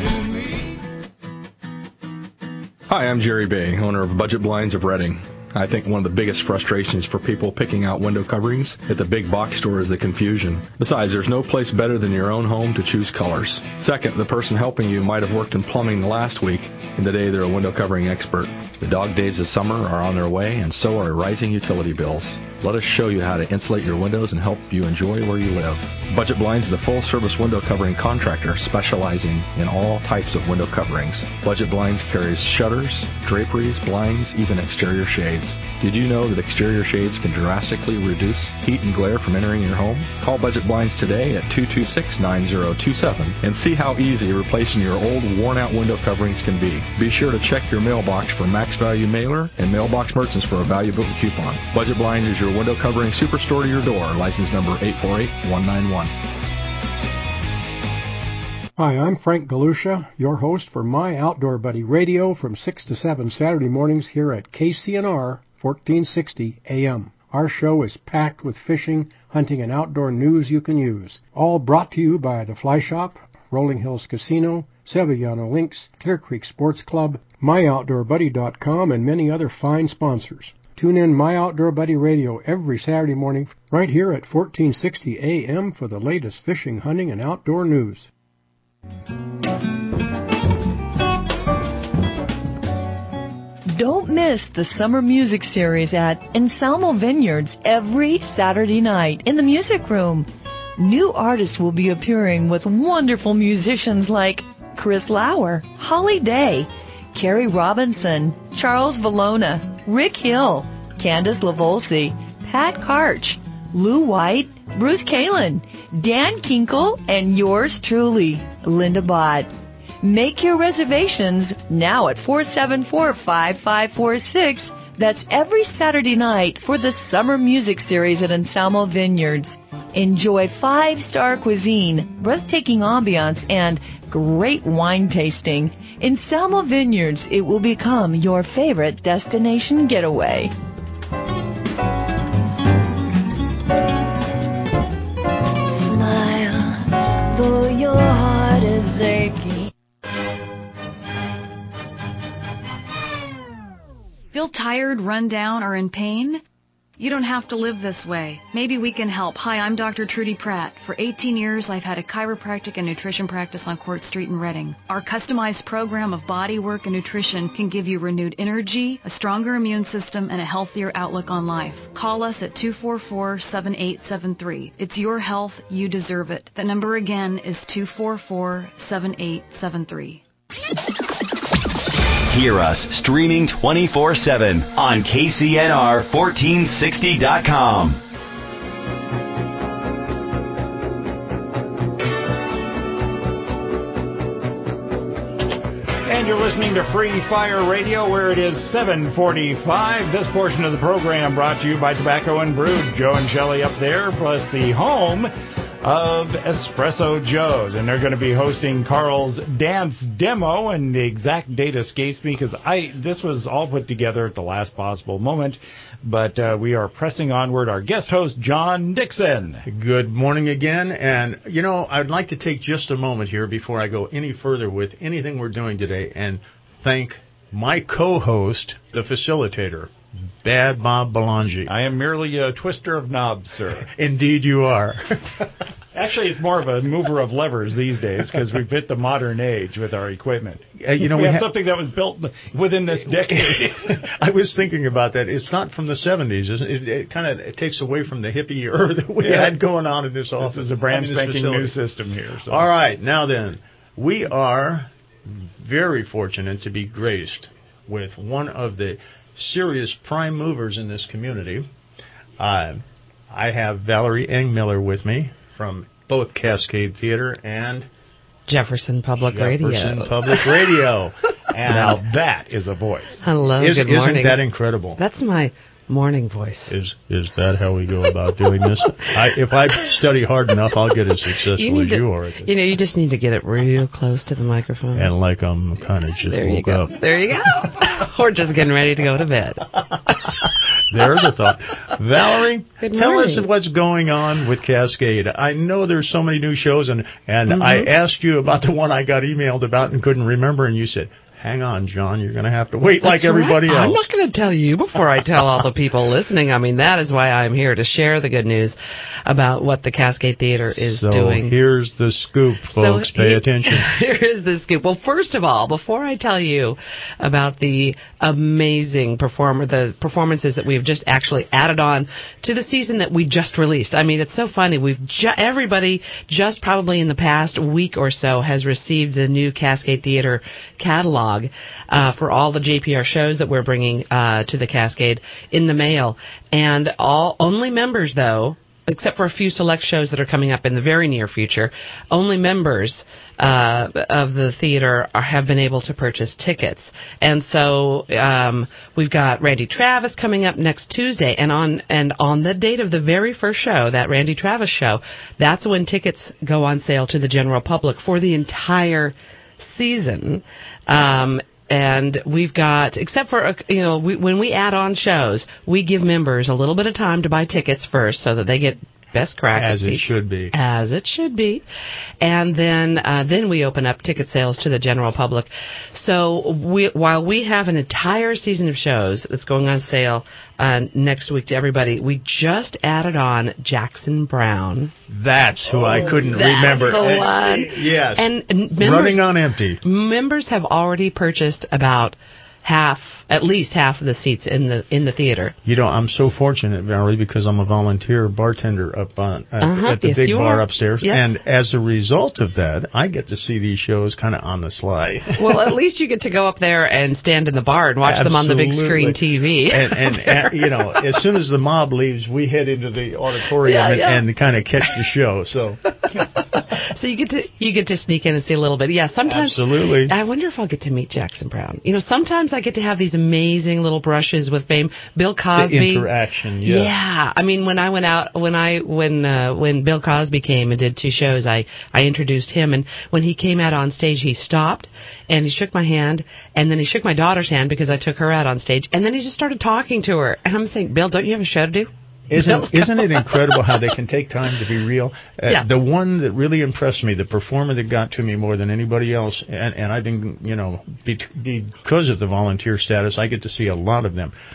like to meet. Hi, I'm Jerry Bay, owner of Budget Blinds of Reading. I think one of the biggest frustrations for people picking out window coverings at the big box store is the confusion. Besides, there's no place better than your own home to choose colors. Second, the person helping you might have worked in plumbing last week, and today they're a window covering expert. The dog days of summer are on their way, and so are rising utility bills. Let us show you how to insulate your windows and help you enjoy where you live. Budget Blinds is a full-service window covering contractor specializing in all types of window coverings. Budget Blinds carries shutters, draperies, blinds, even exterior shades. Did you know that exterior shades can drastically reduce heat and glare from entering your home? Call Budget Blinds today at two two six, nine zero two seven and see how easy replacing your old, worn-out window coverings can be. Be sure to check your mailbox for max value mailer and mailbox merchants for a valuable coupon. Budget Blinds is your window covering superstore to your door. License number eight four eight, one nine one. Hi, I'm Frank Galusha, your host for My Outdoor Buddy Radio from six to seven Saturday mornings here at K C N R fourteen sixty A M. Our show is packed with fishing, hunting, and outdoor news you can use. All brought to you by The Fly Shop, Rolling Hills Casino, Sevillano Links, Clear Creek Sports Club, my outdoor buddy dot com, and many other fine sponsors. Tune in My Outdoor Buddy Radio every Saturday morning right here at fourteen sixty A M for the latest fishing, hunting, and outdoor news. Don't miss the Summer Music Series at Anselmo Vineyards every Saturday night in the Music Room. New artists will be appearing with wonderful musicians like Chris Lauer, Holly Day, Carrie Robinson, Charles Valona, Rick Hill, Candace LaVolsi, Pat Karch, Lou White, Bruce Kalin, Dan Kinkle, and yours truly, Linda Bott. Make your reservations now at four seven four, five five four six. That's every Saturday night for the Summer Music Series at Anselmo Vineyards. Enjoy five-star cuisine, breathtaking ambiance, and great wine tasting. Anselmo Vineyards, it will become your favorite destination getaway. Smile, though your heart is aching. Feel tired, run down, or in pain? You don't have to live this way. Maybe we can help. Hi, I'm Doctor Trudy Pratt. For eighteen years, I've had a chiropractic and nutrition practice on Court Street in Reading. Our customized program of body work and nutrition can give you renewed energy, a stronger immune system, and a healthier outlook on life. Call us at two four four, seven eight seven three. It's your health. You deserve it. The number again is two four four, seven eight seven three. Hear us streaming twenty-four seven on K C N R fourteen sixty dot com. And you're listening to Free Fire Radio, where it is seven forty-five. This portion of the program brought to you by Tobacco and Brood. Joe and Shelley up there, plus the home of Espresso Joe's, and they're going to be hosting Carl's dance demo, and the exact date escapes me because I this was all put together at the last possible moment, but uh, we are pressing onward. Our guest host, John Dixon. Good morning again, and you know, I'd like to take just a moment here before I go any further with anything we're doing today and thank my co-host, the facilitator, Bad Bob Belangi. I am merely a twister of knobs, sir. Indeed you are. Actually, it's more of a mover of levers these days because we've hit the modern age with our equipment. Uh, you know, we, we have ha- something that was built within this decade. I was thinking about that. It's not from the seventies. It, it, it kind of it takes away from the hippie era that we Yeah. had going on in this office. This is a brand I mean, spanking new system here. So. All right, now then, we are very fortunate to be graced with one of the serious prime movers in this community. Uh, I have Valerie Engmiller with me from both Cascade Theater and Jefferson Public Jefferson Radio. Jefferson Public Radio. And now that is a voice. Hello, is, good morning. Isn't that incredible? That's my morning voice. Is is that how we go about doing this? I, if I study hard enough, I'll get as successful you as to, you are. You know, you just need to get it real close to the microphone. And like I'm kind of just there woke you go. up. There you go. Or just getting ready to go to bed. There's a thought. Valerie, Good tell morning. us what's going on with Cascade. I know there's so many new shows, and, and Mm-hmm. I asked you about the one I got emailed about and couldn't remember, and you said, hang on, John, you're going to have to wait That's like everybody right. else. I'm not going to tell you before I tell all the people listening. I mean, that is why I'm here, to share the good news about what the Cascade Theater is so doing. Here's the scoop, folks. So Pay he- attention. Here is the scoop. Well, first of all, before I tell you about the amazing performer, the performances that we've just actually added on to the season that we just released. I mean, it's so funny. We've ju- everybody just probably in the past week or so has received the new Cascade Theater catalog uh, for all the J P R shows that we're bringing uh, to the Cascade in the mail, and all only members though. Except for a few select shows that are coming up in the very near future, only members uh, of the theater are, have been able to purchase tickets. And so um, we've got Randy Travis coming up next Tuesday, and on and on the date of the very first show, that Randy Travis show, that's when tickets go on sale to the general public for the entire season. Um, And we've got, except for, you know, we, when we add on shows, we give members a little bit of time to buy tickets first so that they get best crack. As it seats. should be. As it should be. And then uh, then we open up ticket sales to the general public. So we, while we have an entire season of shows that's going on sale uh, next week to everybody, we just added on Jackson Brown. That's who I couldn't That's remember. the one. Yes. And members, Running on empty. Members have already purchased about half, at least half of the seats in the in the theater. You know, I'm so fortunate, Valerie, because I'm a volunteer bartender up on at, Uh-huh. at the Yes, big you bar are. upstairs, Yes. and as a result of that, I get to see these shows kind of on the sly. Well, at least you get to go up there and stand in the bar and watch them on the big screen T V. and, and, and you know, as soon as the mob leaves, we head into the auditorium Yeah, and, yeah. and kind of catch the show. So, So you get to you get to sneak in and see a little bit. Yeah, sometimes. Absolutely. I wonder if I'll get to meet Jackson Brown. You know, sometimes I get to have these amazing little brushes with fame. Bill Cosby. the interaction, yeah. Yeah, I mean, when I went out, when I when uh, when Bill Cosby came and did two shows, I I introduced him, and when he came out on stage, he stopped and he shook my hand, and then he shook my daughter's hand because I took her out on stage, and then he just started talking to her, and I'm saying, Bill, don't you have a show to do? Isn't isn't it incredible how they can take time to be real? Uh, Yeah. The one that really impressed me, the performer that got to me more than anybody else, and, and I've been, you know, be, because of the volunteer status, I get to see a lot of them.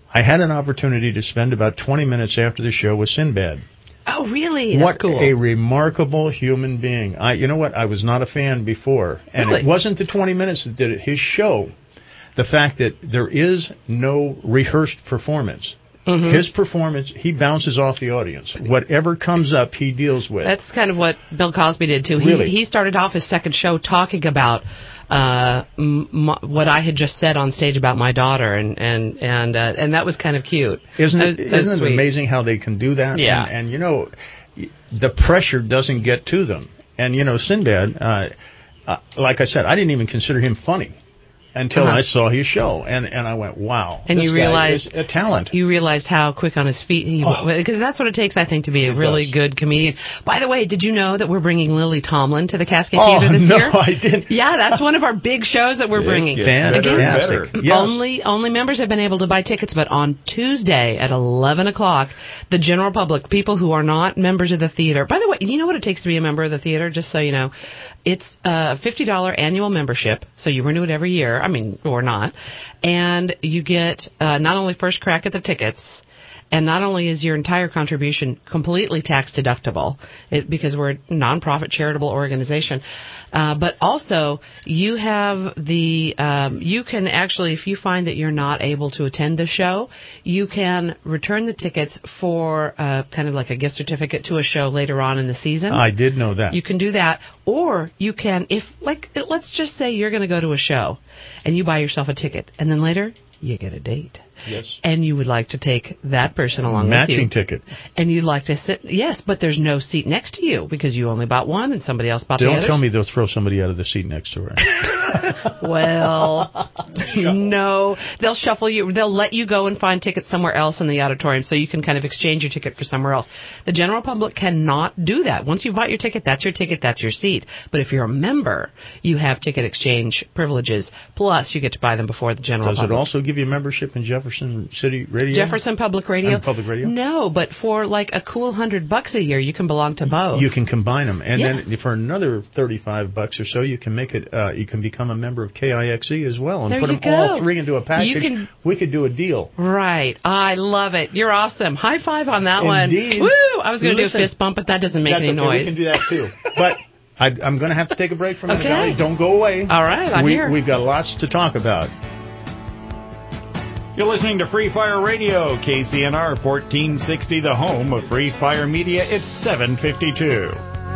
I had an opportunity to spend about twenty minutes after the show with Sinbad. Oh, really? That's what cool. a remarkable human being. I, you know what? I was not a fan before. And Really? it wasn't the twenty minutes that did it. His show, the fact that there is no rehearsed performance. Mm-hmm. His performance, he bounces off the audience. Whatever comes up, he deals with. That's kind of what Bill Cosby did, too. He, Really? he started off his second show talking about uh, m- m- what I had just said on stage about my daughter, and and and, uh, and that was kind of cute. Isn't That it, was- that was isn't it sweet. amazing how they can do that? Yeah. And, and, you know, the pressure doesn't get to them. And, you know, Sinbad, uh, uh, like I said, I didn't even consider him funny until Uh-huh. I saw his show. And, and I went, wow, And this you guy realized is a talent. You realized how quick on his feet he Oh. was, because that's what it takes, I think, to be a It really does. good comedian. By the way, did you know that we're bringing Lily Tomlin to the Cascade Oh, Theater this no, year? I didn't. Yeah, that's one of our big shows that we're This bringing. gets better and Again, better. Yes. Only only members have been able to buy tickets, but on Tuesday at eleven o'clock, the general public, people who are not members of the theater. By the way, you know what it takes to be a member of the theater? Just so you know, it's a fifty dollars annual membership, so you renew it every year. I mean, or not. And you get uh, not only first crack at the tickets, and not only is your entire contribution completely tax deductible, it, because we're a nonprofit charitable organization, uh, but also you have the um, you can actually, if you find that you're not able to attend the show, you can return the tickets for uh, kind of like a gift certificate to a show later on in the season. I did know that. You can do that, or you can, if like, let's just say you're going to go to a show, and you buy yourself a ticket, and then later you get a date. Yes. And you would like to take that person along Matching with you. ticket. And you'd like to sit, yes, but there's no seat next to you because you only bought one and somebody else bought the Don't other. tell me they'll throw somebody out of the seat next to her. Well, no, they'll shuffle you. They'll let you go and find tickets somewhere else in the auditorium so you can kind of exchange your ticket for somewhere else. The general public cannot do that. Once you've bought your ticket, that's your ticket, that's your seat. But if you're a member, you have ticket exchange privileges. Plus, you get to buy them before the general Does public. it also give you membership in Jefferson City Radio? Jefferson Public Radio? And Public Radio? No, but for like a cool hundred bucks a year, you can belong to both. You can combine them, and Yes. then for another thirty-five bucks or so, you can make it. Uh, you can become a member of K I X E as well, and There put you them all go. three into a package. You can- We could do a deal. Right. I love it. You're awesome. High five on that Indeed. one. Woo! I was going to do a Listen, fist bump, but that doesn't make That's any okay. noise. We can do that too. But I, I'm going to have to take a break for a minute, Okay. Dolly. Don't go away. All right, I'm we, here. We've got lots to talk about. You're listening to Free Fire Radio, K C N R fourteen sixty, the home of Free Fire Media. It's seven fifty-two.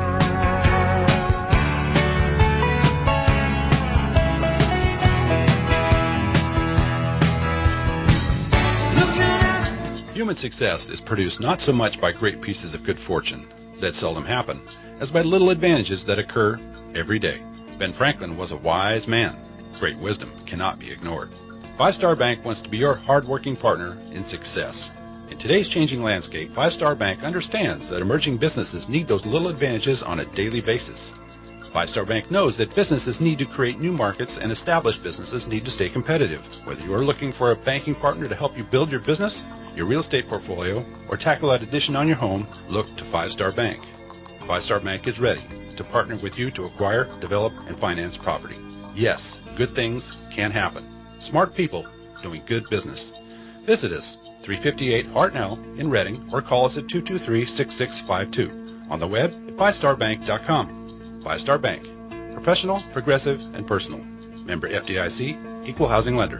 Human success is produced not so much by great pieces of good fortune that seldom happen, as by little advantages that occur every day. Ben Franklin was a wise man. Great wisdom cannot be ignored. Five Star Bank wants to be your hard-working partner in success. In today's changing landscape, Five Star Bank understands that emerging businesses need those little advantages on a daily basis. Five Star Bank knows that businesses need to create new markets and established businesses need to stay competitive. Whether you are looking for a banking partner to help you build your business, your real estate portfolio, or tackle that addition on your home, look to Five Star Bank. Five Star Bank is ready to partner with you to acquire, develop, and finance property. Yes, good things can happen. Smart people doing good business. Visit us, three fifty-eight Hartnell in Reading, or call us at two two three, six six five two. On the web at five star bank dot com. Five Star Bank. Professional, progressive, and personal. Member F D I C, Equal Housing Lender.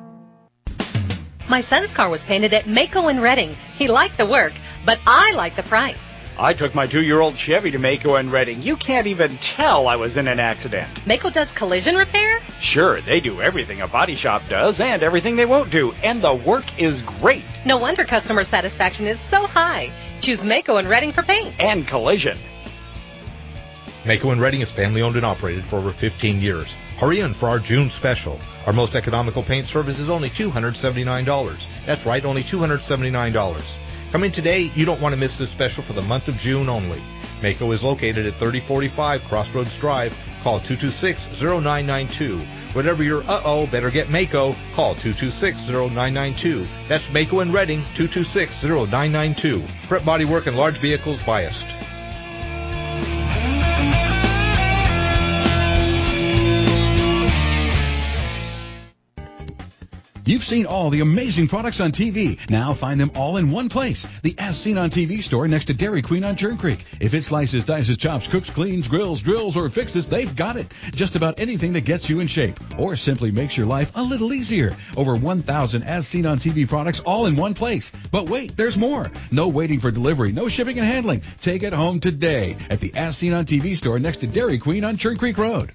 My son's car was painted at Mako in Reading. He liked the work, but I liked the price. I took my two-year-old Chevy to Mako in Reading. You can't even tell I was in an accident. Mako does collision repair? Sure, they do everything a body shop does and everything they won't do, and the work is great. No wonder customer satisfaction is so high. Choose Mako in Reading for paint. And collision. Mako in Reading is family-owned and operated for over fifteen years. Hurry in for our June special. Our most economical paint service is only two hundred seventy-nine dollars. That's right, only two hundred seventy-nine dollars. Come in today. You don't want to miss this special for the month of June only. Mako is located at thirty forty-five Crossroads Drive. Call two two six, zero nine nine two. Whatever your uh-oh, better get Mako. Call two two six, zero nine nine two. That's Mako in Reading, two two six, zero nine nine two. Prep bodywork and large vehicles biased. You've seen all the amazing products on T V. Now find them all in one place. The As Seen on T V store next to Dairy Queen on Churn Creek. If it slices, dices, chops, cooks, cleans, grills, drills, or fixes, they've got it. Just about anything that gets you in shape or simply makes your life a little easier. Over one thousand As Seen on T V products all in one place. But wait, there's more. No waiting for delivery, no shipping and handling. Take it home today at the As Seen on T V store next to Dairy Queen on Churn Creek Road.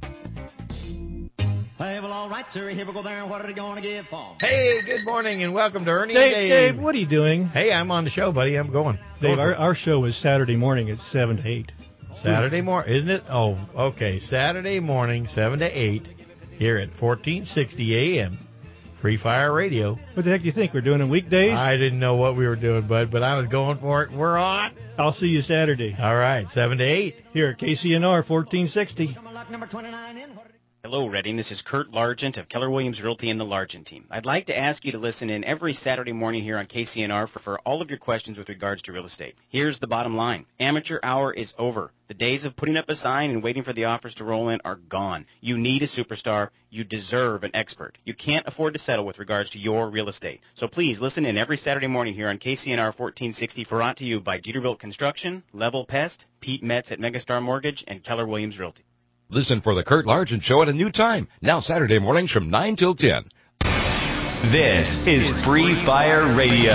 Hey, well, all right, sir. Here we go there. What are they going to give for? Hey, good morning and welcome to Ernie Dave, and Dave. Dave, what are you doing? Hey, I'm on the show, buddy. I'm going. Dave, going our, our show is Saturday morning at seven to eight. Saturday morning, isn't it? Oh, okay. Saturday morning, seven to eight, here at fourteen sixty A M, Free Fire Radio. What the heck do you think? We're doing it weekdays? I didn't know what we were doing, bud, but I was going for it. We're on. I'll see you Saturday. All right, seven to eight. Here at K C N R fourteen sixty. Hello, Reading. This is Kurt Largent of Keller Williams Realty and the Largent team. I'd like to ask you to listen in every Saturday morning here on K C N R for, for all of your questions with regards to real estate. Here's the bottom line. Amateur hour is over. The days of putting up a sign and waiting for the offers to roll in are gone. You need a superstar. You deserve an expert. You can't afford to settle with regards to your real estate. So please listen in every Saturday morning here on K C N R fourteen sixty, brought to you by Jeterbilt Construction, Level Pest, Pete Metz at Megastar Mortgage, and Keller Williams Realty. Listen for the Kurt Largent Show at a new time, now Saturday mornings from nine till ten. This is Free Fire Radio.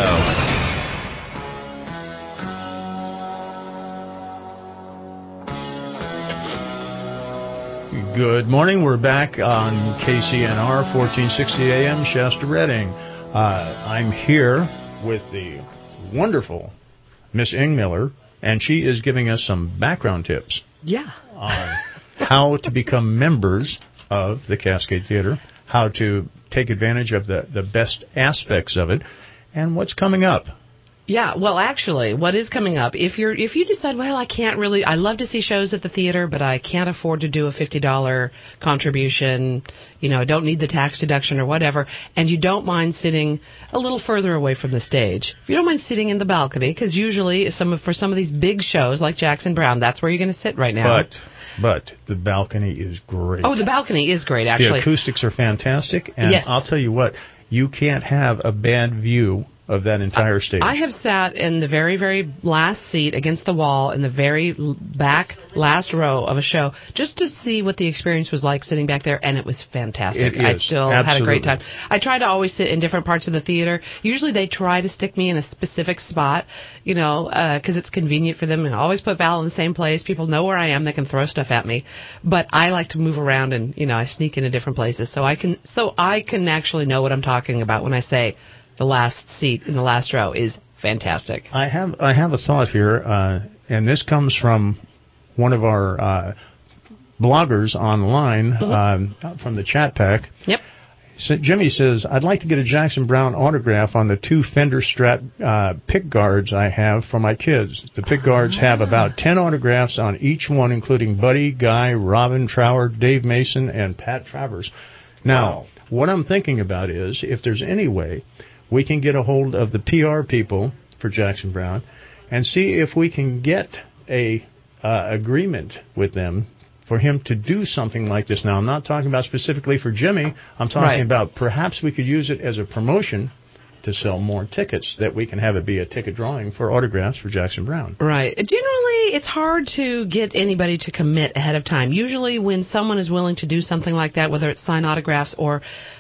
Good morning. We're back on K C N R fourteen sixty A M, Shasta Redding. Uh, I'm here with the wonderful Miss Ingmiller, and she is giving us some background tips. Yeah. On how to become members of the Cascade Theater, how to take advantage of the, the best aspects of it, and what's coming up. Yeah, well, actually, what is coming up, if you're if you decide, well, I can't really, I love to see shows at the theater, but I can't afford to do a fifty dollars contribution, you know, I don't need the tax deduction or whatever, and you don't mind sitting a little further away from the stage, if you don't mind sitting in the balcony, because usually some of, for some of these big shows like Jackson Brown, that's where you're going to sit right now. But But the balcony is great. Oh, the balcony is great, actually. The acoustics are fantastic, and yes. I'll tell you what, you can't have a bad view of that entire stage. I have sat in the very, very last seat against the wall in the very back last row of a show just to see what the experience was like sitting back there, and it was fantastic. It is. I still Absolutely. had a great time. I try to always sit in different parts of the theater. Usually they try to stick me in a specific spot, you know, because uh, it's convenient for them. I always put Val in the same place. People know where I am. They can throw stuff at me. But I like to move around, and, you know, I sneak into different places so I can so I can actually know what I'm talking about when I say the last seat in the last row is fantastic. I have I have a thought here, uh, and this comes from one of our uh, bloggers online, mm-hmm. uh, from the chat pack. Yep. So Jimmy says, I'd like to get a Jackson Brown autograph on the two fender strap uh, pick guards I have for my kids. The pick guards have about ten autographs on each one, including Buddy, Guy, Robin Trower, Dave Mason, and Pat Travers. Now, wow. What I'm thinking about is, if there's any way we can get a hold of the P R people for Jackson Brown and see if we can get a uh, agreement with them for him to do something like this. Now, I'm not talking about specifically for Jimmy. I'm talking right. about perhaps we could use it as a promotion to sell more tickets, that we can have it be a ticket drawing for autographs for Jackson Brown. Right. Generally, it's hard to get anybody to commit ahead of time. Usually when someone is willing to do something like that, whether it's sign autographs or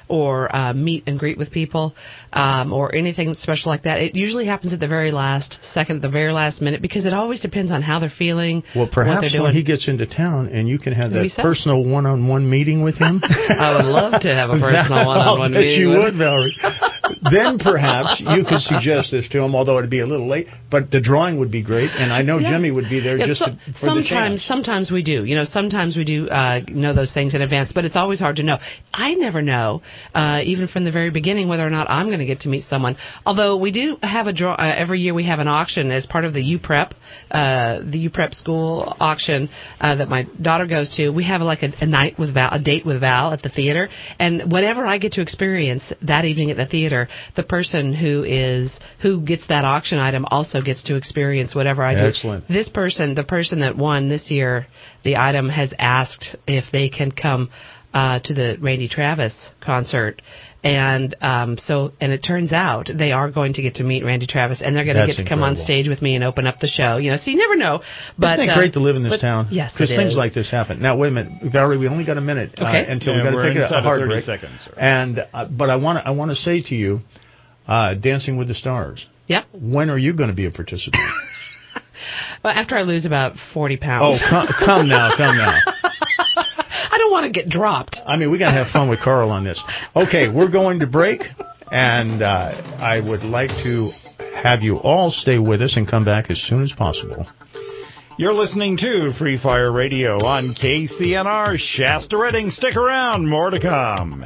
or uh, meet and greet with people um, or anything special like that, it usually happens at the very last second, the very last minute, because it always depends on how they're feeling, well, perhaps what they're doing. When he gets into town and you can have Maybe that so. personal one-on-one meeting with him. I would love to have a personal one-on-one meeting you with would, him. Valerie. Then perhaps you could suggest this to him, although it would be a little late, but the drawing would be great, and I know yeah. Jimmy would be there yeah, just so, to, for sometimes, the chance. Sometimes we do. You know, sometimes we do uh, know those things in advance, but it's always hard to know. I never know, uh, even from the very beginning, whether or not I'm going to get to meet someone. Although we do have a draw, uh, every year we have an auction as part of the U Prep, uh, the U Prep school auction uh, that my daughter goes to. We have like a, a night with Val, a date with Val at the theater, and whatever I get to experience that evening at the theater, the person who is who gets that auction item also gets to experience whatever I do. Excellent. This person, the person that won this year, the item has asked if they can come uh, to the Randy Travis concert. And um, so, and it turns out they are going to get to meet Randy Travis, and they're going to get to come on stage with me and open up the show. You know, so you never know. But isn't it uh, great to live in this but, town? Yes, because things is. like this happen. Now, wait a minute, Valerie. We only got a minute okay. uh, until yeah, we got to take a, a hard break. Seconds, right? And uh, but I want to I want to say to you, uh, Dancing with the Stars. Yep. When are you going to be a participant? Well, after I lose about forty pounds. Oh, come, come now, come now. I don't want to get dropped. I mean, we got to have fun with Carl on this. Okay, we're going to break, and uh, I would like to have you all stay with us and come back as soon as possible. You're listening to Free Fire Radio on K C N R Shasta Redding. Stick around, more to come.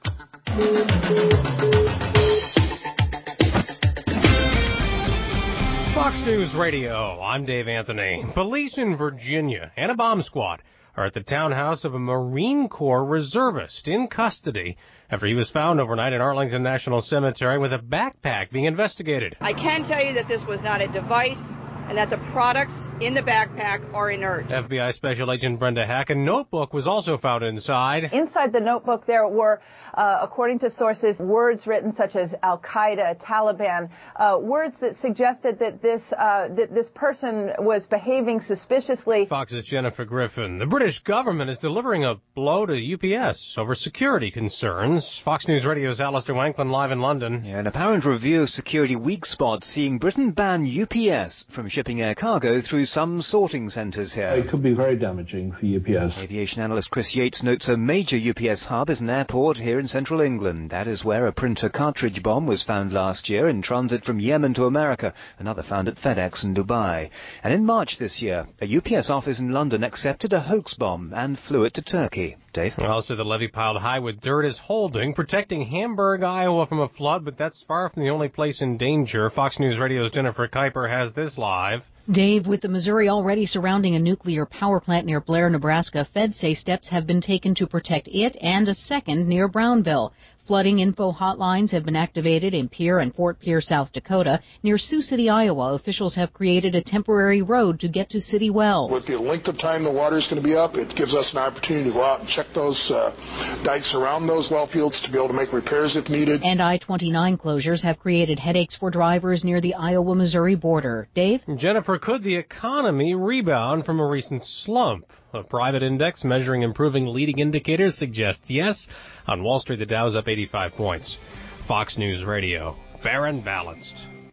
Fox News Radio, I'm Dave Anthony. Police in Virginia and a bomb squad are at the townhouse of a Marine Corps reservist in custody after he was found overnight at Arlington National Cemetery with a backpack being investigated. I can tell you that this was not a device and that the products in the backpack are inert. F B I Special Agent Brenda Hack, a notebook was also found inside. Inside the notebook there were, uh, according to sources, words written such as Al-Qaeda, Taliban, uh, words that suggested that this, uh, that this person was behaving suspiciously. Fox's Jennifer Griffin. The British government is delivering a blow to U P S over security concerns. Fox News Radio's Alistair Wanklin live in London. Yeah, an apparent review of Security Week spot seeing Britain ban U P S from shipping air cargo through some sorting centres here. It could be very damaging for U P S. Aviation analyst Chris Yates notes a major U P S hub is an airport here in central England. That is where a printer cartridge bomb was found last year in transit from Yemen to America, another found at FedEx in Dubai. And in March this year, a U P S office in London accepted a hoax bomb and flew it to Turkey. Dave? Also, the levee piled high with dirt is holding, protecting Hamburg, Iowa from a flood, but that's far from the only place in danger. Fox News Radio's Jennifer Kuiper has this live. Dave, with the Missouri already surrounding a nuclear power plant near Blair, Nebraska, feds say steps have been taken to protect it and a second near Brownville. Flooding info hotlines have been activated in Pierre and Fort Pierre, South Dakota. Near Sioux City, Iowa, officials have created a temporary road to get to city wells. With the length of time the water is going to be up, it gives us an opportunity to go out and check those uh, dikes around those well fields to be able to make repairs if needed. And I twenty-nine closures have created headaches for drivers near the Iowa-Missouri border. Dave? Jennifer, could the economy rebound from a recent slump? A private index measuring improving leading indicators suggests yes. On Wall Street, the Dow's up eighty-five points. Fox News Radio, fair and balanced.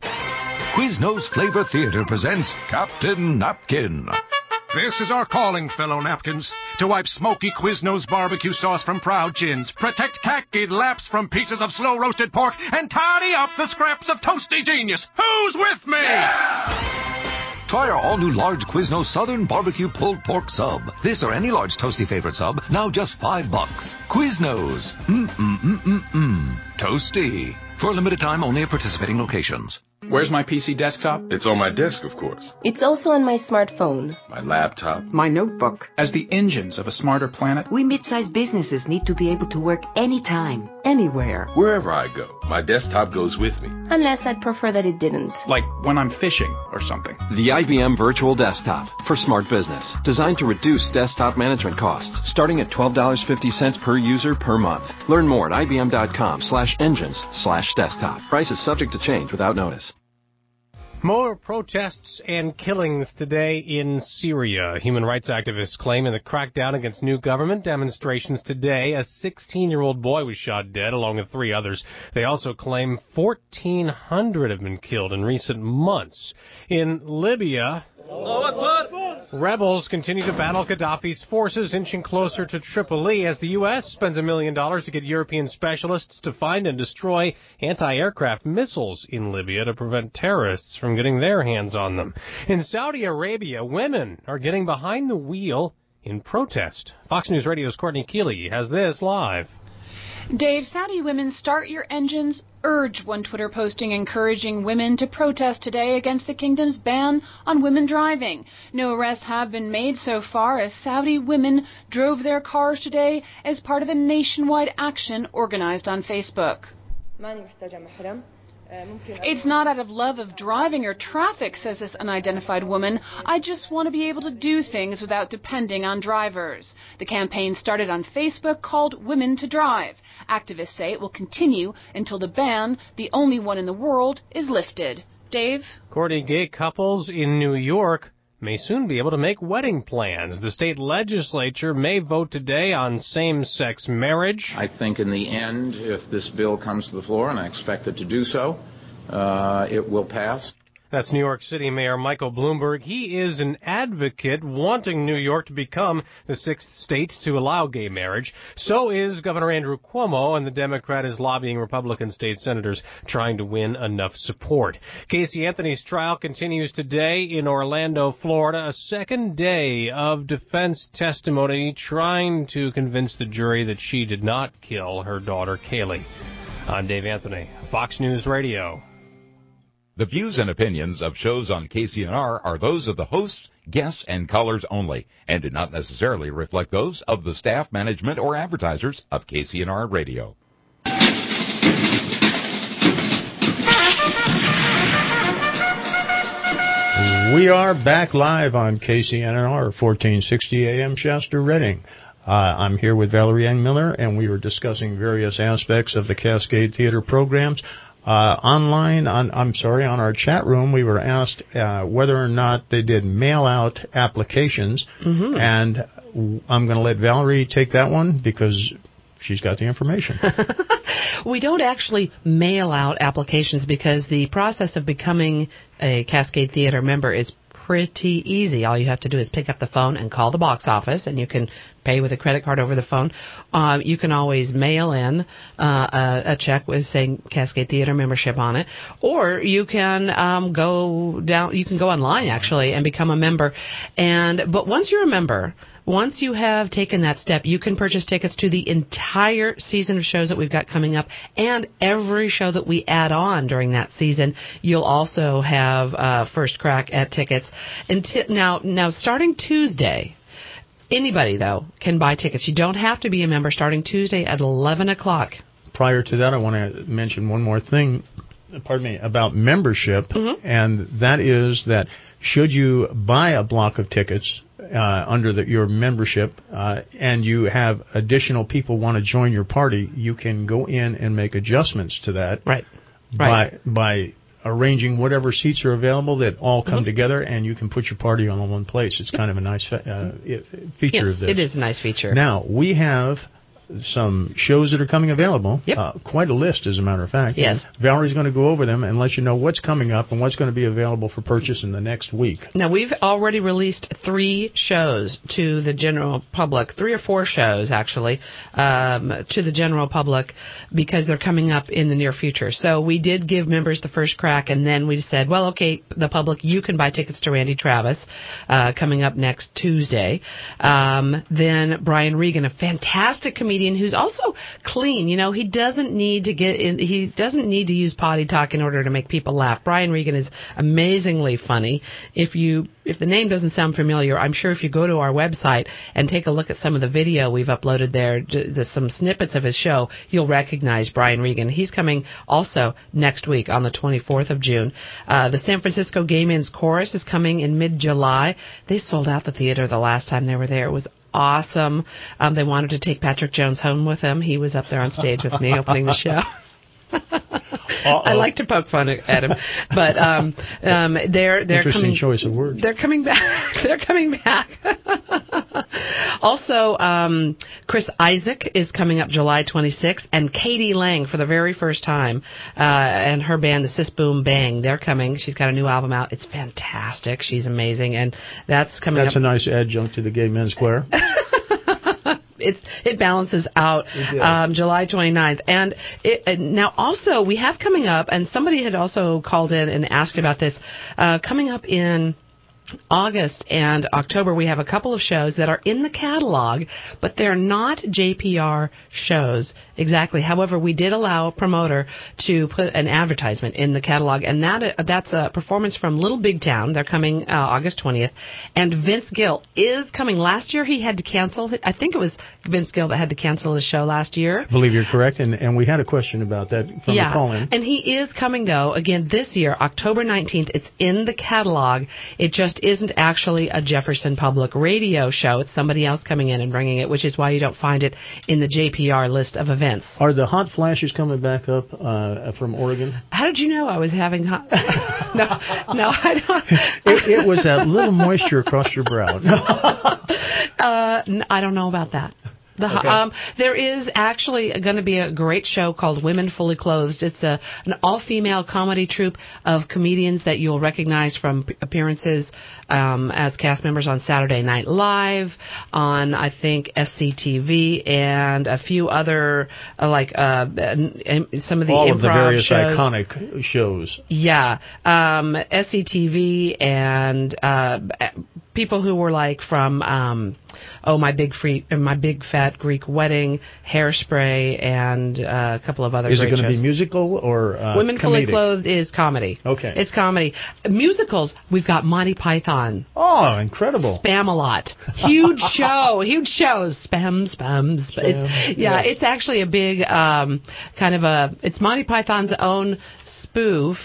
Quiznos Flavor Theater presents Captain Napkin. This is our calling, fellow napkins, to wipe smoky Quiznos barbecue sauce from proud chins, protect khaki laps from pieces of slow-roasted pork, and tidy up the scraps of toasty genius. Who's with me? Yeah! Try our all-new large Quiznos Southern Barbecue Pulled Pork Sub. This or any large toasty favorite sub, now just five bucks. Quiznos. Mm-mm-mm-mm-mm. Toasty. For a limited time only at participating locations. Where's my P C desktop? It's on my desk, of course. It's also on my smartphone. My laptop. My notebook. As the engines of a smarter planet, we mid-sized businesses need to be able to work anytime, anywhere. Wherever I go, my desktop goes with me. Unless I'd prefer that it didn't. Like when I'm fishing or something. The I B M Virtual Desktop for smart business. Designed to reduce desktop management costs. Starting at twelve dollars and fifty cents per user per month. Learn more at ibm.com slash engines slash desktop. Price is subject to change without notice. More protests and killings today in Syria. Human rights activists claim in the crackdown against new government demonstrations today, a sixteen-year-old boy was shot dead along with three others. They also claim fourteen hundred have been killed in recent months. In Libya, rebels continue to battle Gaddafi's forces, inching closer to Tripoli as the U S spends a million dollars to get European specialists to find and destroy anti-aircraft missiles in Libya to prevent terrorists from getting their hands on them. In Saudi Arabia, women are getting behind the wheel in protest. Fox News Radio's Courtney Keeley has this live. Dave, Saudi women start your engines, urge one Twitter posting encouraging women to protest today against the kingdom's ban on women driving. No arrests have been made so far as Saudi women drove their cars today as part of a nationwide action organized on Facebook. It's not out of love of driving or traffic, says this unidentified woman. I just want to be able to do things without depending on drivers. The campaign started on Facebook called Women to Drive. Activists say it will continue until the ban, the only one in the world, is lifted. Dave? Courting gay couples in New York may soon be able to make wedding plans. The state legislature may vote today on same-sex marriage. I think in the end, if this bill comes to the floor, and I expect it to do so, uh, it will pass. That's New York City Mayor Michael Bloomberg. He is an advocate wanting New York to become the sixth state to allow gay marriage. So is Governor Andrew Cuomo, and the Democrat is lobbying Republican state senators trying to win enough support. Casey Anthony's trial continues today in Orlando, Florida, a second day of defense testimony trying to convince the jury that she did not kill her daughter, Kaylee. I'm Dave Anthony, Fox News Radio. The views and opinions of shows on K C N R are those of the hosts, guests, and callers only, and do not necessarily reflect those of the staff, management, or advertisers of K C N R Radio. We are back live on K C N R, fourteen sixty A M Shasta Redding. Uh, I'm here with Valerie Ann Miller, and we were discussing various aspects of the Cascade Theater programs. Uh, online, on, I'm sorry, on our chat room, we were asked uh, whether or not they did mail-out applications, mm-hmm. and I'm going to let Valerie take that one because she's got the information. We don't actually mail out applications because the process of becoming a Cascade Theater member is pretty easy. All you have to do is pick up the phone and call the box office, and you can pay with a credit card over the phone. Uh, you can always mail in uh, a, a check with saying Cascade Theater membership on it, or you can um, go down. You can go online actually and become a member. And but once you're a member, once you have taken that step, you can purchase tickets to the entire season of shows that we've got coming up, and every show that we add on during that season. You'll also have uh, first crack at tickets. Until, now, now starting Tuesday, anybody, though, can buy tickets. You don't have to be a member starting Tuesday at eleven o'clock. Prior to that, I want to mention one more thing, pardon me, about membership, mm-hmm. and that is that should you buy a block of tickets uh, under the, your membership uh, and you have additional people want to join your party, you can go in and make adjustments to that right. by right. by arranging whatever seats are available that all come mm-hmm. together, and you can put your party all in one place. It's kind of a nice uh, feature yeah, of this. It is a nice feature. Now, we have some shows that are coming available. Yep. Uh, quite a list, as a matter of fact. Yes. And Valerie's going to go over them and let you know what's coming up and what's going to be available for purchase in the next week. Now, we've already released three shows to the general public, three or four shows, actually, um, to the general public because they're coming up in the near future. So we did give members the first crack, and then we said, well, okay, the public, you can buy tickets to Randy Travis uh, coming up next Tuesday. Um, then Brian Regan, a fantastic comedian, who's also clean. You know, he doesn't need to get in, he doesn't need to use potty talk in order to make people laugh. Brian Regan is amazingly funny. If you if the name doesn't sound familiar, I'm sure if you go to our website and take a look at some of the video we've uploaded there, there's some snippets of his show, you'll recognize Brian Regan. He's coming also next week on the twenty-fourth of June. Uh, the San Francisco Gay Men's Chorus is coming in mid-July. They sold out the theater the last time they were there. It was awesome. Um, they wanted to take Patrick Jones home with them. He was up there on stage with me opening the show. I like to poke fun at him, but um, um, they're they're Interesting coming. choice of words. They're coming back. They're coming back. Also, um, Chris Isaac is coming up July twenty-sixth, and Katie Lang for the very first time, uh, and her band, the Sis Boom Bang. They're coming. She's got a new album out. It's fantastic. She's amazing, and that's coming. That's up. a nice adjunct to the Gay Men's Choir. It, it balances out um, July twenty-ninth. And it, uh, now also we have coming up, and somebody had also called in and asked about this, uh, coming up in August and October, we have a couple of shows that are in the catalog, but they're not J P R shows exactly. However, we did allow a promoter to put an advertisement in the catalog, and that that's a performance from Little Big Town. They're coming uh, August twentieth, and Vince Gill is coming. Last year, he had to cancel. I think it was Vince Gill that had to cancel his show last year. I believe you're correct, and, and we had a question about that from yeah. the call-in. And he is coming, though, again this year, October nineteenth. It's in the catalog. It just isn't actually a Jefferson Public Radio show. It's somebody else coming in and bringing it, which is why you don't find it in the J P R list of events. Are the hot flashes coming back up uh, from Oregon? How did you know I was having hot? no, no, I don't. it, it was that little moisture across your brow. uh, n- I don't know about that. The, okay. um, there is actually going to be a great show called Women Fully Clothed. It's a, an all-female comedy troupe of comedians that you'll recognize from p- appearances um, as cast members on Saturday Night Live, on, I think, S C T V, and a few other, uh, like, uh, some of the all improv of the various shows. iconic shows. Yeah. Um, S C T V and uh, people who were, like, from... Um, Oh, my big free, my big fat Greek wedding, Hairspray, and uh, a couple of other. Is great it going to shows. be musical or uh, Women comedic? Fully Clothed is comedy. Okay, it's comedy. Musicals. We've got Monty Python. Oh, incredible! Spam-A-Lot. Huge show. Huge shows. Spam, spam. spam. spam. It's, yeah, yes. it's actually a big um, kind of a. It's Monty Python's own spoof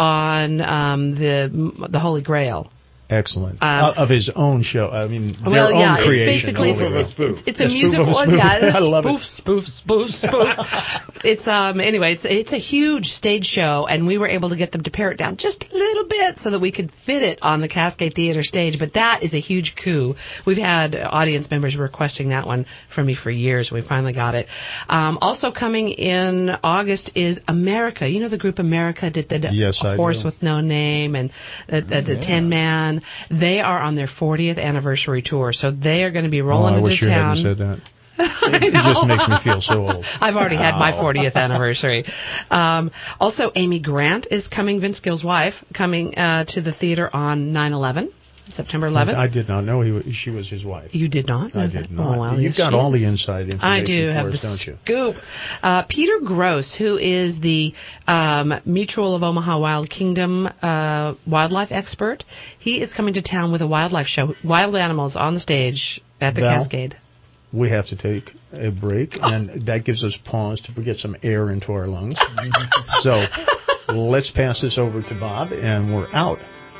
on um, the the Holy Grail. Excellent. Um, uh, of his own show. I mean, their well, yeah, own creation. It's basically it's, it's, it's, it's a, a musical. Spoof spoof. Yeah, I love spoof, it. Spoof, spoof, spoof, spoof. It's um anyway. It's it's a huge stage show, and we were able to get them to pare it down just a little bit so that we could fit it on the Cascade Theater stage. But that is a huge coup. We've had audience members requesting that one from me for years. We finally got it. Um, also coming in August is America. You know the group America did the yes, Horse I with No Name and the, the, the yeah. Ten Man. They are on their fortieth anniversary tour, so they are going to be rolling oh, I into wish you town. hadn't said that. It just makes me feel so old. I've already had my fortieth anniversary. Um, also, Amy Grant is coming, Vince Gill's wife, coming uh, to the theater on nine eleven. September eleventh. I did not know he was, she was his wife. You did not? I okay. did not. Oh, well, You've yes, got all is. the inside information I do for have us, the don't you? scoop. Uh, Peter Gross, who is the um, Mutual of Omaha Wild Kingdom uh, wildlife expert, he is coming to town with a wildlife show, wild animals on the stage at the Val, Cascade. We have to take a break, and that gives us pause to get some air into our lungs. So let's pass this over to Bob, and we're out.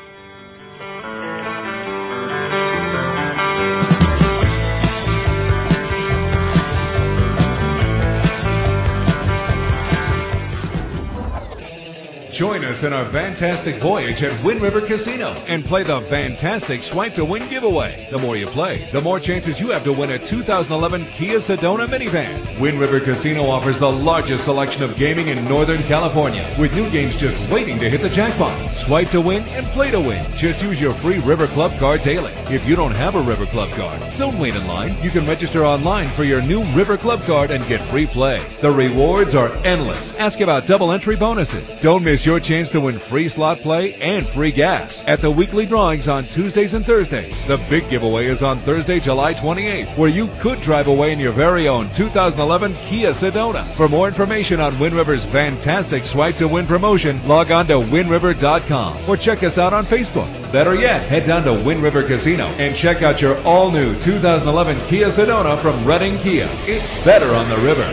Join us in our fantastic voyage at Wind River Casino and play the fantastic Swipe to Win giveaway. The more you play, the more chances you have to win a two thousand eleven Kia Sedona minivan. Wind River Casino offers the largest selection of gaming in Northern California, with new games just waiting to hit the jackpot. Swipe to win and play to win. Just use your free River Club card daily. If you don't have a River Club card, don't wait in line. You can register online for your new River Club card and get free play. The rewards are endless. Ask about double entry bonuses. Don't miss your chance to win free slot play and free gas at the weekly drawings on Tuesdays and Thursdays. The big giveaway is on Thursday, July twenty-eighth, where you could drive away in your very own two thousand eleven Kia Sedona. For more information on Wind River's fantastic Swipe to Win promotion, log on to wind river dot com or check us out on Facebook. Better yet, head down to Wind River Casino and check out your all-new two thousand eleven Kia Sedona from Redding Kia. It's better on the river.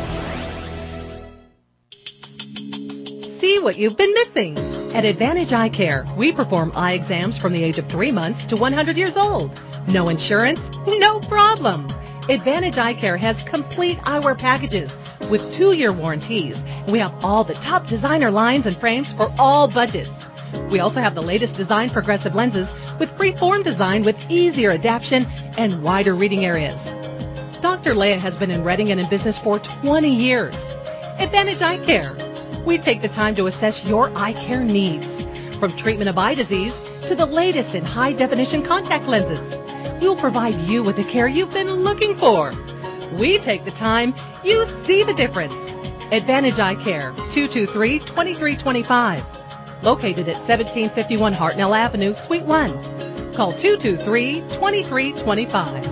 See what you've been missing. At Advantage Eye Care, we perform eye exams from the age of three months to one hundred years old. No insurance? No problem. Advantage Eye Care has complete eyewear packages with two-year warranties. We have all the top designer lines and frames for all budgets. We also have the latest design progressive lenses with free-form design with easier adaptation and wider reading areas. Doctor Leah has been in Redding and in business for twenty years. Advantage Eye Care. We take the time to assess your eye care needs, from treatment of eye disease to the latest in high-definition contact lenses. We'll provide you with the care you've been looking for. We take the time, you see the difference. Advantage Eye Care, two two three, two three two five. Located at seventeen fifty-one Hartnell Avenue, Suite one. Call two two three, two three two five.